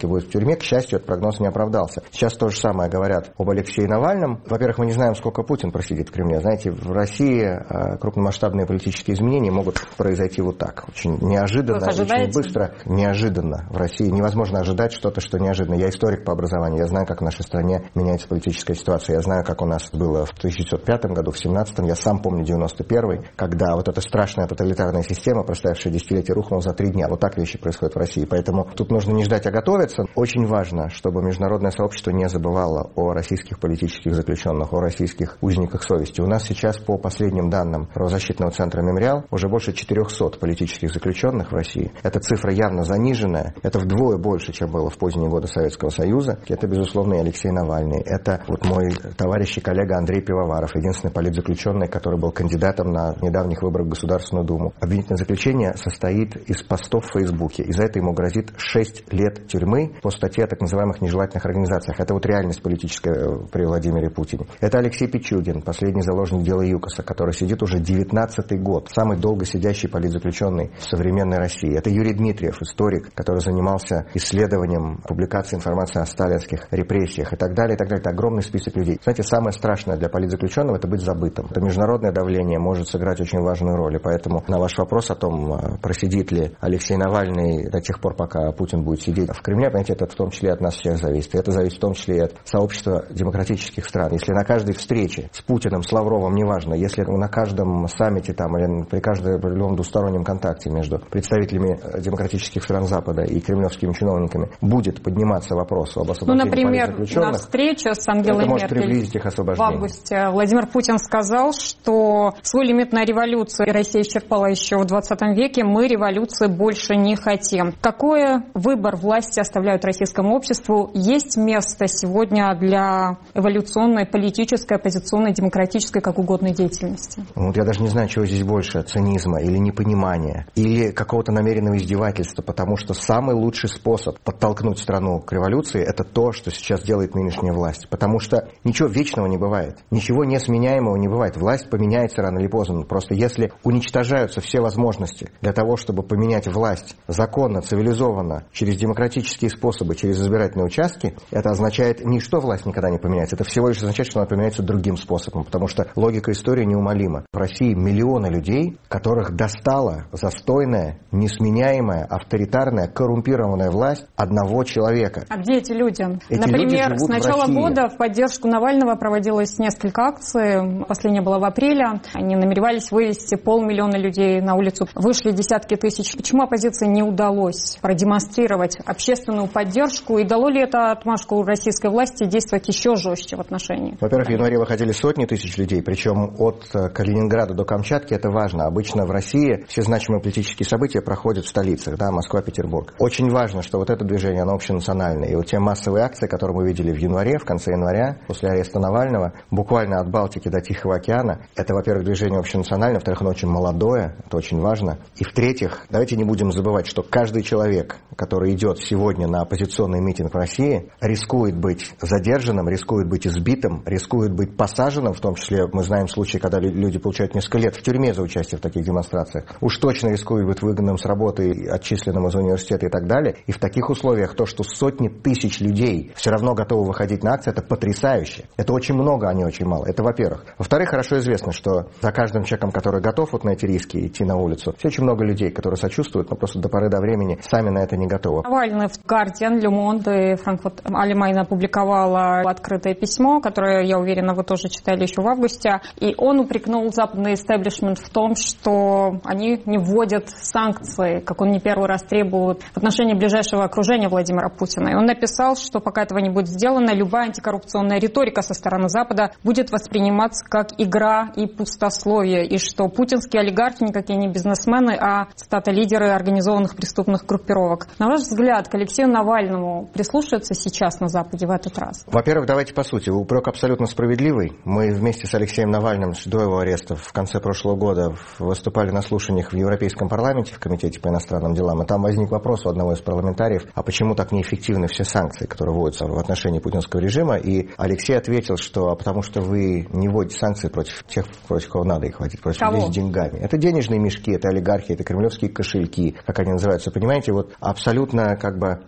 тюрьме. К счастью, этот прогноз не оправдался. Сейчас то же самое говорят об Алексее Навальном. Во-первых, мы не знаем, сколько Путин просидит в Кремле. Знаете, в России крупномасштабные политические изменения могут произойти вот так. Очень неожиданно, очень быстро. Неожиданно. В России невозможно ожидать что-то, что неожиданно. Я историк по образованию. Я знаю, как в нашей стране меняется политическая ситуация. Я знаю, как у нас было в тысяча девятьсот пятом году, в семнадцатом. Я сам помню девяносто первый, когда вот эта страшная тоталитарная система, проставившая десятилетие, рухнула за три дня. Вот так вещи происходят в России. Поэтому тут нужно не ждать, а готовиться. Очень важно, чтобы международное сообщество не забывало о российских политических заключенных, о российских узниках совести. У нас сейчас, по последним данным правозащитного центра «Мемориал», уже больше четырехсот политических заключенных в России. Эта цифра явно заниженная. Это вдвое больше, чем было в поздние годы Советского Союза. Это, безусловно, и Алексей Навальный. Это вот мой товарищ и коллега Андрей Пивоваров, единственный политзаключенный, который был кандидатом на недавних выборах в Государственную Думу. Обвинительное заключение состоит из постов в Фейсбуке. И за это ему грозит шесть лет тюрьмы по статье о так называемых нежелательных организациях. Это вот реальность политическая при Владимире Путине. Это Алексей Пичугин, последний заложник дела ЮКОСа, который сидит уже девятнадцатый год. Самый долго сидящий политзаключенный в современной России. Это Юрий Дмитриев, историк, который занимался исследованием, публикацией информации о сталинских репрессиях и так далее, и так далее. Это огромный список людей. Знаете, самое страшное для политзаключенного – это быть забытым. Это международное давление может сыграть очень важную роль. И поэтому на ваш вопрос о том, просидит ли Алексей Навальный до тех пор, пока Путин будет сидеть в Кремле, понимаете, это в том числе от нас всех зависит. И это зависит в том числе и от сообщества демократических стран. Если на каждой встрече с Путиным, с Лавровым, неважно, если на каждом саммите там, или при каждом двустороннем контакте между представителями демократических стран Запада и кремлевскими чиновниками будет подниматься вопрос об освобождении ну, например, политзаключенных, на встрече с Ангелой Меркель их в августе Владимир Путин сказал, что свой лимит на революцию Россия исчерпала еще в двадцатом веке, мы революции больше не хотим. Какой выбор власти оставляют российскому обществу? Есть место сегодня для эволюционной, политической, оппозиционной, демократической, как угодной деятельности? Вот я даже не знаю, чего здесь больше, цинизма или непонимания, или какого-то намеренного издевательства, потому что самый лучший способ подтолкнуть страну к революции – это то, что сейчас делает нынешняя власть. Потому что ничего вечного не бывает, ничего несменяемого не бывает. Власть поменяется рано или поздно. Просто если уничтожаются все возможности для того, чтобы поменять власть законно, цивилизованно, через демократические способы, через избирательные участки, это означает не что власть никогда не поменяется, это всего лишь означает, что она поменяется другим способом, потому что логика истории неумолима. В России миллионы людей, которых достала застойная, несменяемая, авторитарная, коррумпированная власть одного человека. А где эти люди? Эти Например, люди с начала в года в поддержку Навального проводилось несколько акций. Последняя была в апреле. Они намеревались вывести полмиллиона людей на улицу. Вышли десятки тысяч. Почему оппозиции не удалось продемонстрировать общественную поддержку? И дало ли это отмашку российской власти действовать еще жестче в отношении? Во-первых, в январе выходили сотни тысяч людей, причем от Калининграда до Камчатки. Это важно. Обычно в России все значимые политические события проходят в столицах, да, Москва, Петербург. Очень важно, что вот это движение, оно общенациональное. И вот те массовые акции, которые мы видели в январе, в конце января, после ареста Навального, буквально от Балтики до Тихого океана, это, во-первых, движение общенациональное, во-вторых, оно очень молодое, это очень важно. И в-третьих, давайте не будем забывать, что каждый человек, который идет сегодня на оппозиционный митинг в России, рискует быть задержанным, рискует быть избитым, рискует быть посаженным, в том числе мы знаем случаи, когда люди получают несколько лет в тюрьме за участие в таких демонстрациях, уж точно рискует быть выгнанным с работы, отчисленным из университета и так далее. И в таких условиях то, что сотни тысяч людей все равно готовы выходить на акции, это потрясающе. Это очень много, а не очень мало. Это во-первых. Во-вторых, хорошо известно, что за каждым человеком, который готов вот на эти риски идти на улицу, все очень много людей, которые сочувствуют, но просто до поры до времени сами на это не готовы. Навальный в Guardian, Le Monde и Frankfurt Allgemeine опубликовала открытое письмо, которое, я уверена, вы тоже читали еще в августе, и он упрекнул западный истеблишмент в том, что они не вводят санкции, как он не первый раз требует в отношении ближайшего окружения Владимира Путина. И он написал, что пока этого не будет сделано, любая антикоррупционная риторика со стороны Запада будет восприниматься как игра и пустословие, и что путинские олигархи никакие не бизнесмены, а, цитата, лидеры организованных преступных группировок. На ваш взгляд, к Алексею Навальному прислушиваются сейчас на Западе в этот раз? Во-первых, давайте по сути. Упрек абсолютно справедливый. Мы вместе с Алексеем Навальным до его ареста в конце прошлого года выступали на слушаниях в Европейском парламенте, в Комитете по иностранным делам, и там возник вопрос у одного из парламентариев, а почему так неэффективны все санкции, которые вводятся в отношении путинского режима, и Алексей ответил, что потому что вы не вводите санкции против тех, против кого надо их вводить, против людей с деньгами. Это денежные мешки, это олигархи, это кремлевские кошельки, как они называются, понимаете, вот абсолютно как бы фундаментальная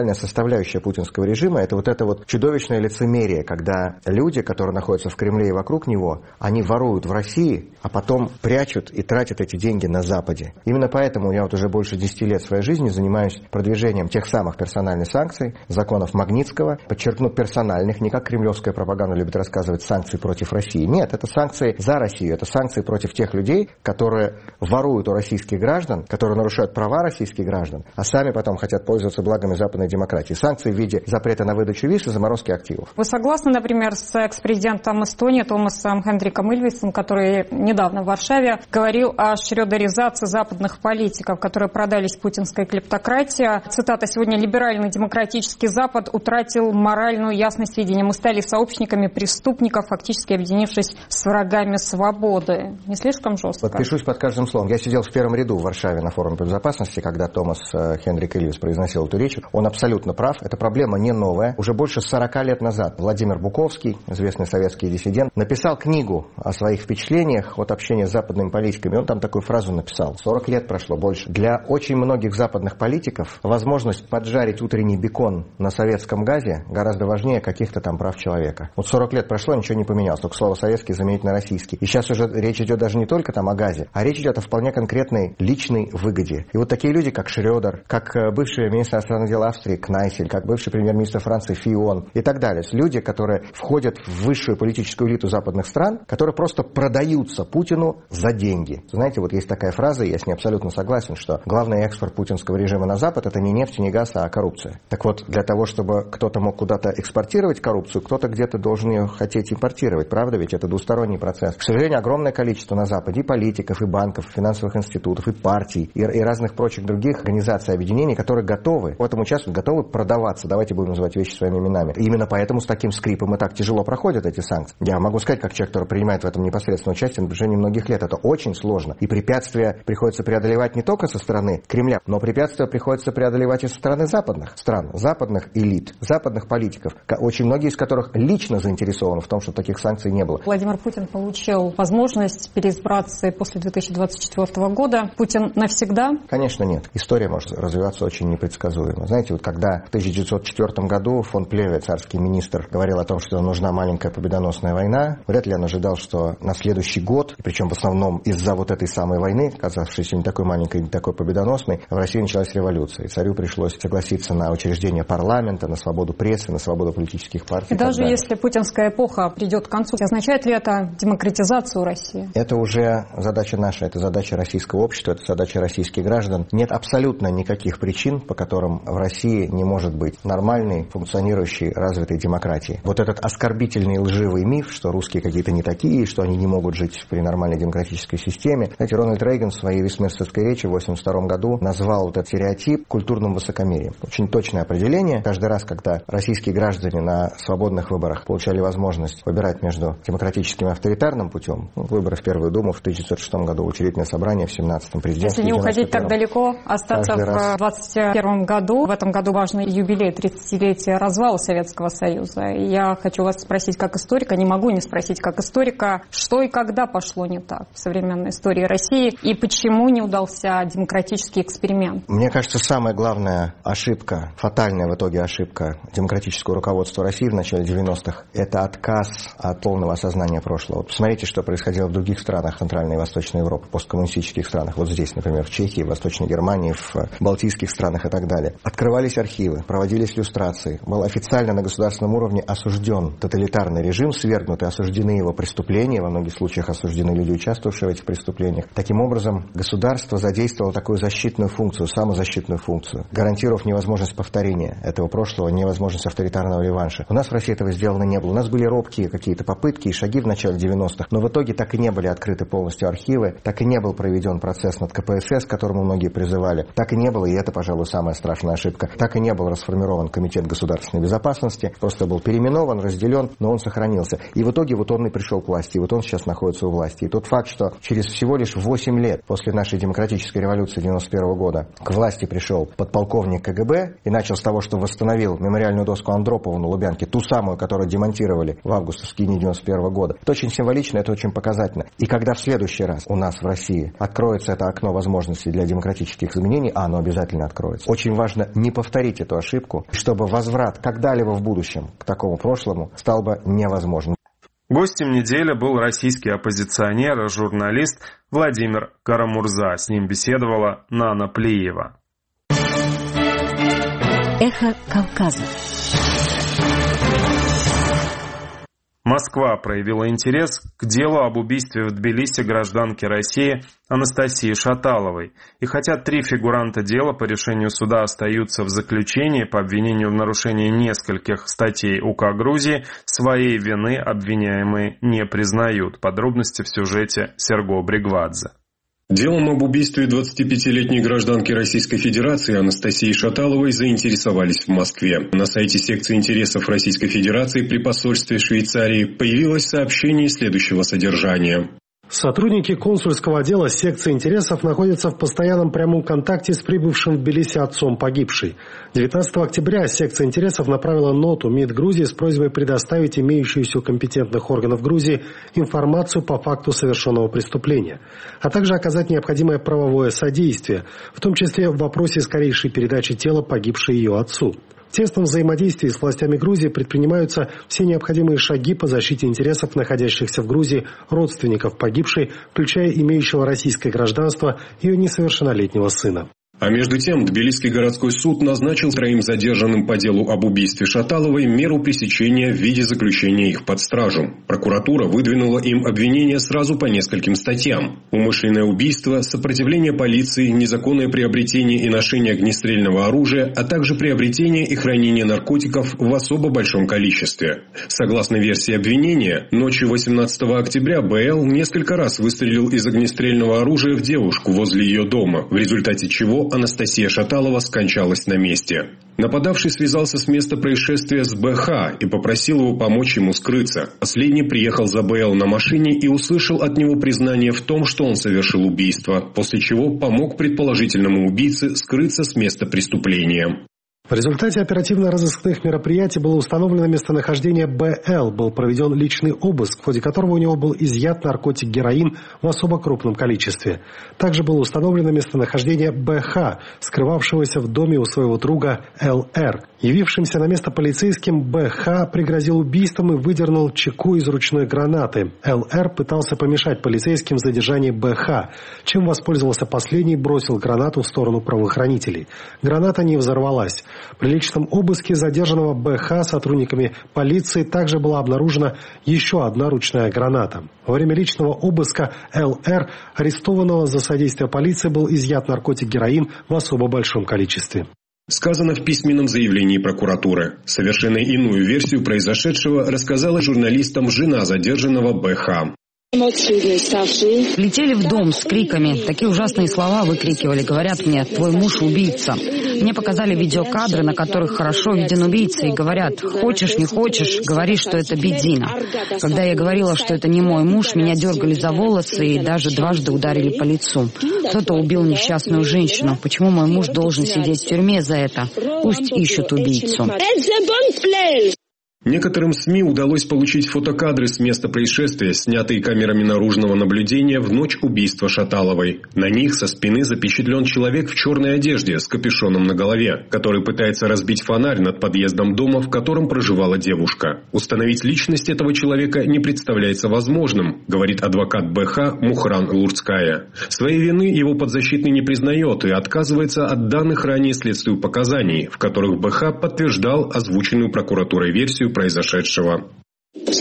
принципиальная составляющая путинского режима – это вот это вот чудовищное лицемерие, когда люди, которые находятся в Кремле и вокруг него, они воруют в России, а потом прячут и тратят эти деньги на Западе. Именно поэтому я вот уже больше десяти лет своей жизни занимаюсь продвижением тех самых персональных санкций, законов Магнитского, подчеркну, персональных, не как кремлевская пропаганда любит рассказывать, санкции против России. Нет, это санкции за Россию, это санкции против тех людей, которые воруют у российских граждан, которые нарушают права российских граждан, а сами потом хотят пользоваться благами западной демократии. Санкции в виде запрета на выдачу виз и заморозки активов. Вы согласны, например, с экс-президентом Эстонии Томасом Хендриком Ильвисом, который недавно в Варшаве говорил о шрёдеризации западных политиков, которые продались путинской клептократии. Цитата: «Сегодня либеральный демократический Запад утратил моральную ясность видения. Мы стали сообщниками преступников, фактически объединившись с врагами свободы». Не слишком жестко? Подпишусь под каждым словом. Я сидел в первом ряду в Варшаве на форуме по безопасности, когда Томас Хендрик Ильвис произносил эту речь. Он абсолютно прав. Эта проблема не новая. Уже больше сорока лет назад Владимир Буковский, известный советский диссидент, написал книгу о своих впечатлениях от общения с западными политиками. Он там такую фразу написал. сорок лет прошло, больше. Для очень многих западных политиков возможность поджарить утренний бекон на советском газе гораздо важнее каких-то там прав человека. Вот сорок лет прошло, ничего не поменялось. Только слово «советский» заменить на «российский». И сейчас уже речь идет даже не только там о газе, а речь идет о вполне конкретной личной выгоде. И вот такие люди, как Шрёдер, как бывший министр иностранных дел Австрии Кнайсель, как бывший премьер-министр Франции Фион и так далее. Люди, которые входят в высшую политическую элиту западных стран, которые просто продаются Путину за деньги. Знаете, вот есть такая фраза, и я с ней абсолютно согласен, что главный экспорт путинского режима на Запад — это не нефть, не газ, а коррупция. Так вот, для того, чтобы кто-то мог куда-то экспортировать коррупцию, кто-то где-то должен ее хотеть импортировать. Правда ведь? Это двусторонний процесс. К сожалению, огромное количество на Западе и политиков, и банков, и финансовых институтов, и партий, и, и разных прочих других организаций, объединений, которые готовы в этом участвовать, готовы продаваться. Давайте будем называть вещи своими именами. И именно поэтому с таким скрипом и так тяжело проходят эти санкции. Я могу сказать, как человек, который принимает в этом непосредственное участие на протяжении многих лет, это очень сложно. И препятствия приходится преодолевать не только со стороны Кремля, но препятствия приходится преодолевать и со стороны западных стран, западных элит, западных политиков, очень многие из которых лично заинтересованы в том, чтобы таких санкций не было. Владимир Путин получил возможность переизбраться после две тысячи двадцать четвёртого года. Путин навсегда? Конечно, нет. История может развиваться очень непредсказуемо. Знаете, вот когда в тысяча девятьсот четвёртом году фон Плеве, царский министр, говорил о том, что нужна маленькая победоносная война, вряд ли он ожидал, что на следующий год, и причем в основном из-за вот этой самой войны, казавшейся не такой маленькой, не такой победоносной, в России началась революция. И царю пришлось согласиться на учреждение парламента, на свободу прессы, на свободу политических партий. И даже если путинская эпоха придет к концу, означает ли это демократизацию России? Это уже задача наша, это задача российского общества, это задача российских граждан. Нет абсолютно никаких причин, по которым в России не может быть нормальной, функционирующей, развитой демократии. Вот этот оскорбительный лживый миф, что русские какие-то не такие, что они не могут жить при нормальной демократической системе. Знаете, Рональд Рейган в своей вестминстерской речи в восемьдесят втором году назвал вот этот стереотип культурным высокомерием. Очень точное определение. Каждый раз, когда российские граждане на свободных выборах получали возможность выбирать между демократическим и авторитарным путем, ну, выборы в Первую Думу в тысяча девятьсот шестом году, учредительное собрание в семнадцатом, президентские. Если не уходить так далеко, остаться в двадцать первом году. В этом году важный юбилей тридцатилетия развала Советского Союза. И я хочу вас спросить как историка, не могу не спросить как историка, что и когда пошло не так в современной истории России и почему не удался демократический эксперимент? Мне кажется, самая главная ошибка, фатальная в итоге ошибка демократического руководства России в начале девяностых – это отказ от полного осознания прошлого. Посмотрите, что происходило в других странах Центральной и Восточной Европы, посткоммунистических странах, вот здесь, например, в Чехии, в Восточной Германии, в Балтийских странах и так далее. Открывались архивы, проводились люстрации, был официально на государственном уровне осужден тоталитарный режим, свергнуты, осуждены его преступления, во многих случаях осуждены люди, участвовавшие в этих преступлениях. Таким образом, государство задействовало такую защитную функцию, самозащитную функцию, гарантировав невозможность повторения этого прошлого, невозможность авторитарного реванша. У нас в России этого сделано не было. У нас были робкие какие-то попытки и шаги в начале девяностых, но в итоге так и не были открыты полностью архивы, так и не был проведен процесс над ка пэ эс эс, к которому многие призывали, так и не было, и это, пожалуй, самая страшная ошибка, так и не был расформирован Комитет государственной безопасности, просто был переименован, разделен, но он сохранился. И в итоге вот он и пришел к власти, и вот он сейчас находится у власти. И тот факт, что через всего лишь восемь лет после нашей демократической революции девяносто первого года к власти пришел подполковник ка гэ бэ и начал с того, что восстановил мемориальную доску Андропову на Лубянке, ту самую, которую демонтировали в августовские дни девяносто первого года. Это очень символично, это очень показательно. И когда в следующий раз у нас в России откроется это окно возможностей для демократических изменений, а оно обязательно откроется, очень важно не повторять повторить эту ошибку, чтобы возврат когда-либо в будущем к такому прошлому стал бы невозможен. Гостем недели был российский оппозиционер и журналист Владимир Карамурза. С ним беседовала Нана Плиева. Эхо Кавказа. Москва проявила интерес к делу об убийстве в Тбилиси гражданки России Анастасии Шаталовой. И хотя три фигуранта дела по решению суда остаются в заключении по обвинению в нарушении нескольких статей УК Грузии, своей вины обвиняемые не признают. Подробности в сюжете Серго Бригвадзе. Делом об убийстве двадцатипятилетней гражданки Российской Федерации Анастасии Шаталовой заинтересовались в Москве. На сайте секции интересов Российской Федерации при посольстве Швейцарии появилось сообщение следующего содержания. Сотрудники консульского отдела секции интересов находятся в постоянном прямом контакте с прибывшим в Тбилиси отцом погибшей. девятнадцатого октября секция интересов направила ноту МИД Грузии с просьбой предоставить имеющуюся у компетентных органов Грузии информацию по факту совершенного преступления, а также оказать необходимое правовое содействие, в том числе в вопросе скорейшей передачи тела погибшей ее отцу. В тесном взаимодействии с властями Грузии предпринимаются все необходимые шаги по защите интересов находящихся в Грузии родственников погибшей, включая имеющего российское гражданство ее несовершеннолетнего сына. А между тем, Тбилисский городской суд назначил троим задержанным по делу об убийстве Шаталовой меру пресечения в виде заключения их под стражу. Прокуратура выдвинула им обвинения сразу по нескольким статьям. Умышленное убийство, сопротивление полиции, незаконное приобретение и ношение огнестрельного оружия, а также приобретение и хранение наркотиков в особо большом количестве. Согласно версии обвинения, ночью восемнадцатого октября БЛ несколько раз выстрелил из огнестрельного оружия в девушку возле ее дома, в результате чего Анастасия Шаталова скончалась на месте. Нападавший связался с места происшествия с БХ и попросил его помочь ему скрыться. Последний приехал за БЛ на машине и услышал от него признание в том, что он совершил убийство, после чего помог предположительному убийце скрыться с места преступления. В результате оперативно-розыскных мероприятий было установлено местонахождение БЛ, был проведен личный обыск, в ходе которого у него был изъят наркотик героин в особо крупном количестве. Также было установлено местонахождение БХ, скрывавшегося в доме у своего друга ЛР. Явившимся на место полицейским БХ пригрозил убийством и выдернул чеку из ручной гранаты. ЛР пытался помешать полицейским в задержании БХ, чем воспользовался последний и бросил гранату в сторону правоохранителей. Граната не взорвалась. При личном обыске задержанного БХ сотрудниками полиции также была обнаружена еще одна ручная граната. Во время личного обыска ЛР, арестованного за содействие полиции, был изъят наркотик героин в особо большом количестве. Сказано в письменном заявлении прокуратуры. Совершенно иную версию произошедшего рассказала журналистам жена задержанного БХ. Летели в дом с криками. Такие ужасные слова выкрикивали. Говорят мне: твой муж убийца. Мне показали видеокадры, на которых хорошо виден убийца, и говорят: хочешь, не хочешь, говори, что это Бедзина. Когда я говорила, что это не мой муж, меня дергали за волосы и даже дважды ударили по лицу. Кто-то убил несчастную женщину. Почему мой муж должен сидеть в тюрьме за это? Пусть ищут убийцу. Некоторым СМИ удалось получить фотокадры с места происшествия, снятые камерами наружного наблюдения в ночь убийства Шаталовой. На них со спины запечатлен человек в черной одежде с капюшоном на голове, который пытается разбить фонарь над подъездом дома, в котором проживала девушка. Установить личность этого человека не представляется возможным, говорит адвокат БХ Мухран Лурцкая. Своей вины его подзащитный не признает и отказывается от данных ранее следствию показаний, в которых БХ подтверждал озвученную прокуратурой версию произошедшего. В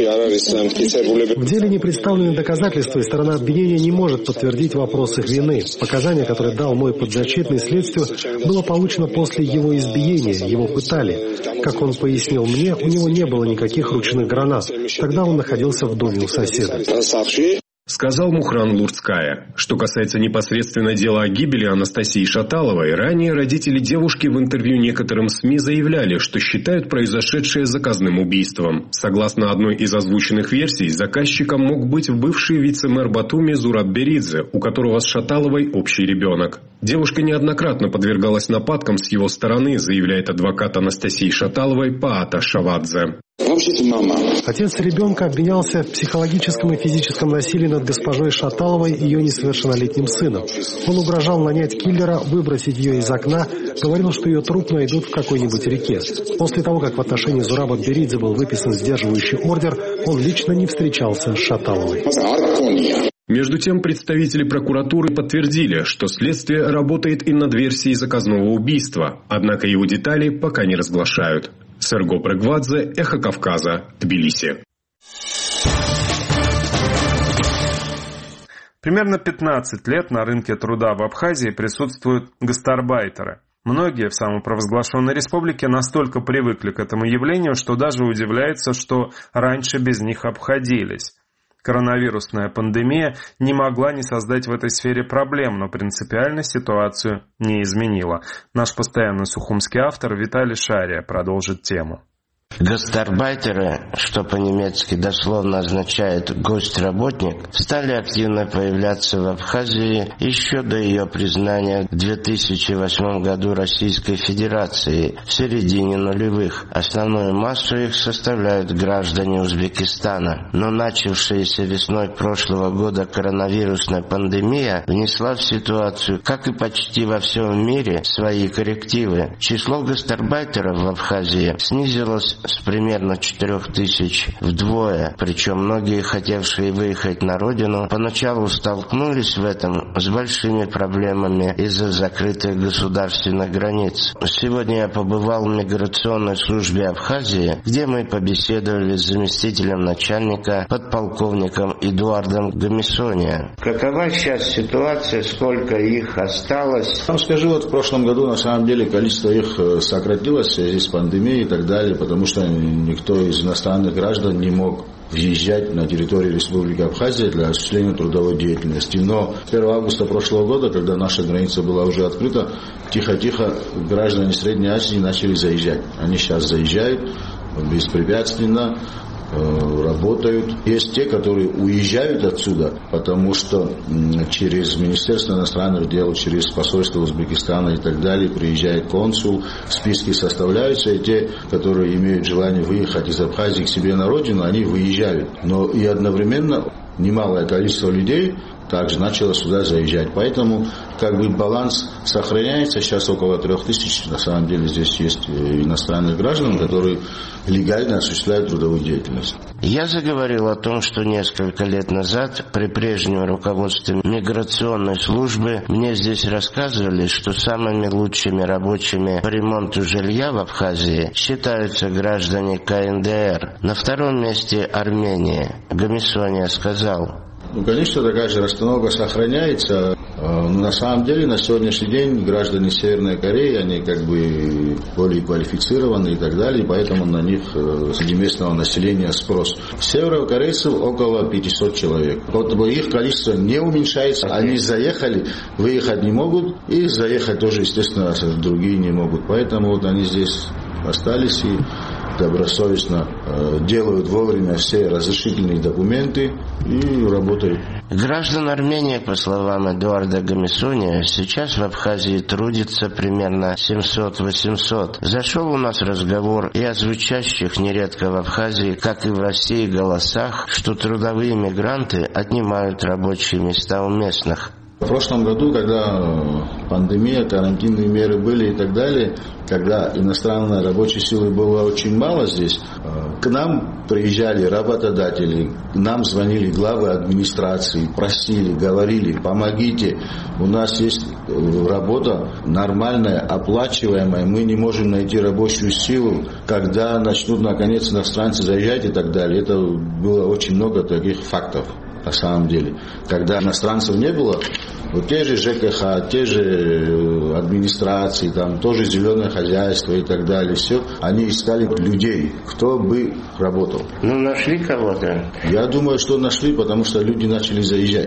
деле не представлены доказательства, и сторона обвинения не может подтвердить вопрос их вины. Показания, которые дал мой подзащитный следствию, было получено после его избиения, его пытали. Как он пояснил мне, у него не было никаких ручных гранат. Тогда он находился в доме у соседа. Сказал Мухран Лурцкая. Что касается непосредственно дела о гибели Анастасии Шаталовой, ранее родители девушки в интервью некоторым СМИ заявляли, что считают произошедшее заказным убийством. Согласно одной из озвученных версий, заказчиком мог быть бывший вице-мэр Батуми Зураб Беридзе, у которого с Шаталовой общий ребенок. Девушка неоднократно подвергалась нападкам с его стороны, заявляет адвокат Анастасии Шаталовой Паата Шавадзе. Отец ребенка обвинялся в психологическом и физическом насилии над госпожой Шаталовой и ее несовершеннолетним сыном. Он угрожал нанять киллера, выбросить ее из окна, говорил, что ее труп найдут в какой-нибудь реке. После того, как в отношении Зураба Беридзе был выписан сдерживающий ордер, он лично не встречался с Шаталовой. Между тем, представители прокуратуры подтвердили, что следствие работает и над версией заказного убийства, однако его детали пока не разглашают. Серго Прегвадзе, Эхо Кавказа, Тбилиси. Примерно пятнадцать лет на рынке труда в Абхазии присутствуют гастарбайтеры. Многие в самопровозглашенной республике настолько привыкли к этому явлению, что даже удивляются, что раньше без них обходились. Коронавирусная пандемия не могла не создать в этой сфере проблем, но принципиально ситуацию не изменила. Наш постоянный сухумский автор Виталий Шария продолжит тему. Гастарбайтеры, что по-немецки дословно означает «гость-работник», стали активно появляться в Абхазии еще до ее признания в две тысячи восьмом году Российской Федерации, в середине нулевых. Основную массу их составляют граждане Узбекистана. Но начавшаяся весной прошлого года коронавирусная пандемия внесла в ситуацию, как и почти во всем мире, свои коррективы. Число гастарбайтеров в Абхазии снизилось с примерно четырех тысяч вдвое, причем многие, хотевшие выехать на родину, поначалу столкнулись в этом с большими проблемами из-за закрытых государственных границ. Сегодня я побывал в миграционной службе Абхазии, где мы побеседовали с заместителем начальника, подполковником Эдуардом Гамисония. Какова сейчас ситуация, сколько их осталось? Вам скажу, вот в прошлом году на самом деле количество их сократилось в связи с пандемией и так далее, потому что никто из иностранных граждан не мог въезжать на территорию Республики Абхазия для осуществления трудовой деятельности. Но первого августа прошлого года, когда наша граница была уже открыта, тихо-тихо граждане Средней Азии начали заезжать. Они сейчас заезжают беспрепятственно, работают. Есть те, которые уезжают отсюда, потому что через Министерство иностранных дел, через посольство Узбекистана и так далее приезжает консул, списки составляются, и те, которые имеют желание выехать из Абхазии к себе на родину, они выезжают. Но и одновременно немалое количество людей также начало сюда заезжать. Поэтому как бы баланс сохраняется. Сейчас около трех тысяч, на самом деле, здесь есть иностранных граждан, которые легально осуществляют трудовую деятельность. Я заговорил о том, что несколько лет назад при прежнем руководстве миграционной службы мне здесь рассказывали, что самыми лучшими рабочими по ремонту жилья в Абхазии считаются граждане ка эн дэ эр. На втором месте Армения. Гамисония сказал: Ну, конечно, такая же расстановка сохраняется. Но на самом деле на сегодняшний день граждане Северной Кореи, они как бы более квалифицированы и так далее, поэтому на них среди местного населения спрос. Северокорейцев около пятьсот человек. Вот их количество не уменьшается. Они заехали, выехать не могут, и заехать тоже, естественно, другие не могут. Поэтому вот они здесь остались и добросовестно э, делают вовремя все разрешительные документы и работают. Граждан Армении, по словам Эдуарда Гамисония, сейчас в Абхазии трудится примерно семьсот-восемьсот. Зашел у нас разговор и о звучащих нередко в Абхазии, как и в России, голосах, что трудовые мигранты отнимают рабочие места у местных. В прошлом году, когда пандемия, карантинные меры были и так далее, когда иностранной рабочей силы было очень мало здесь, к нам приезжали работодатели, нам звонили главы администрации, просили, говорили: помогите, у нас есть работа нормальная, оплачиваемая, мы не можем найти рабочую силу, когда начнут наконец иностранцы заезжать и так далее. Это было очень много таких фактов. На самом деле, когда иностранцев не было, вот те же жэ ка ха, те же администрации, там тоже зеленое хозяйство и так далее, все, они искали людей, кто бы работал. Ну, нашли кого-то? Я думаю, что нашли, потому что люди начали заезжать.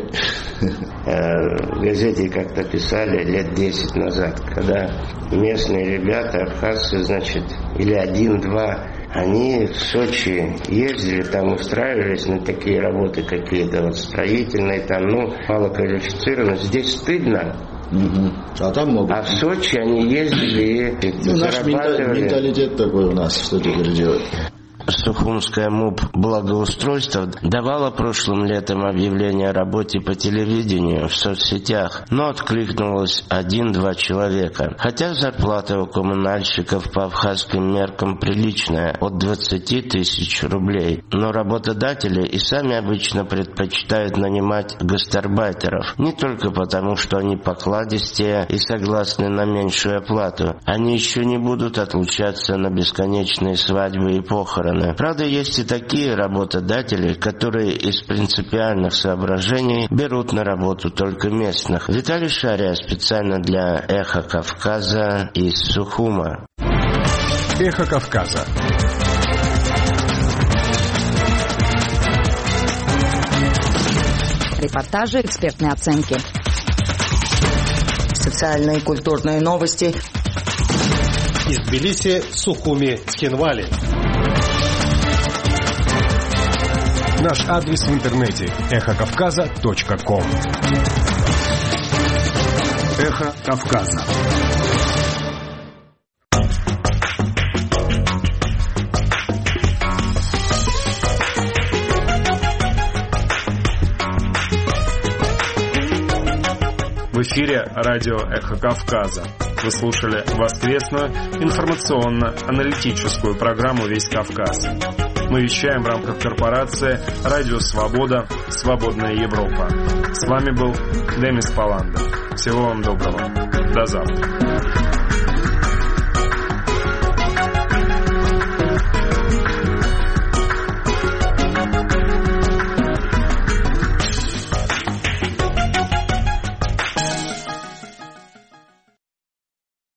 В газете как-то писали лет десять назад, когда местные ребята, абхазцы, значит, или один-два, они в Сочи ездили, там устраивались на такие работы какие-то, вот строительные, там, ну, малоквалифицированные. Здесь стыдно Угу. А там могут. А в Сочи они ездили и ну, зарабатывали. Наш менталитет такой у нас, что теперь делать. Сухумская МУП благоустройства давала прошлым летом объявление о работе по телевидению в соцсетях, но откликнулось один-два человека. Хотя зарплата у коммунальщиков по абхазским меркам приличная, от двадцати тысяч рублей. Но работодатели и сами обычно предпочитают нанимать гастарбайтеров. Не только потому, что они покладистее и согласны на меньшую оплату. Они еще не будут отлучаться на бесконечные свадьбы и похороны. Правда, есть и такие работодатели, которые из принципиальных соображений берут на работу только местных. Виталий Шария специально для «Эхо Кавказа» из Сухума. «Эхо Кавказа». Репортажи, экспертные оценки. Социальные и культурные новости. Из Тбилиси, Сухуми, Цхинвали. Наш адрес в интернете эхо кавказа точка ком. Эхо Кавказа. В эфире радио «Эхо Кавказа». Вы слушали воскресную информационно-аналитическую программу «Весь Кавказ». Мы вещаем в рамках корпорации «Радио Свобода. Свободная Европа». С вами был Демис Паланда. Всего вам доброго. До завтра.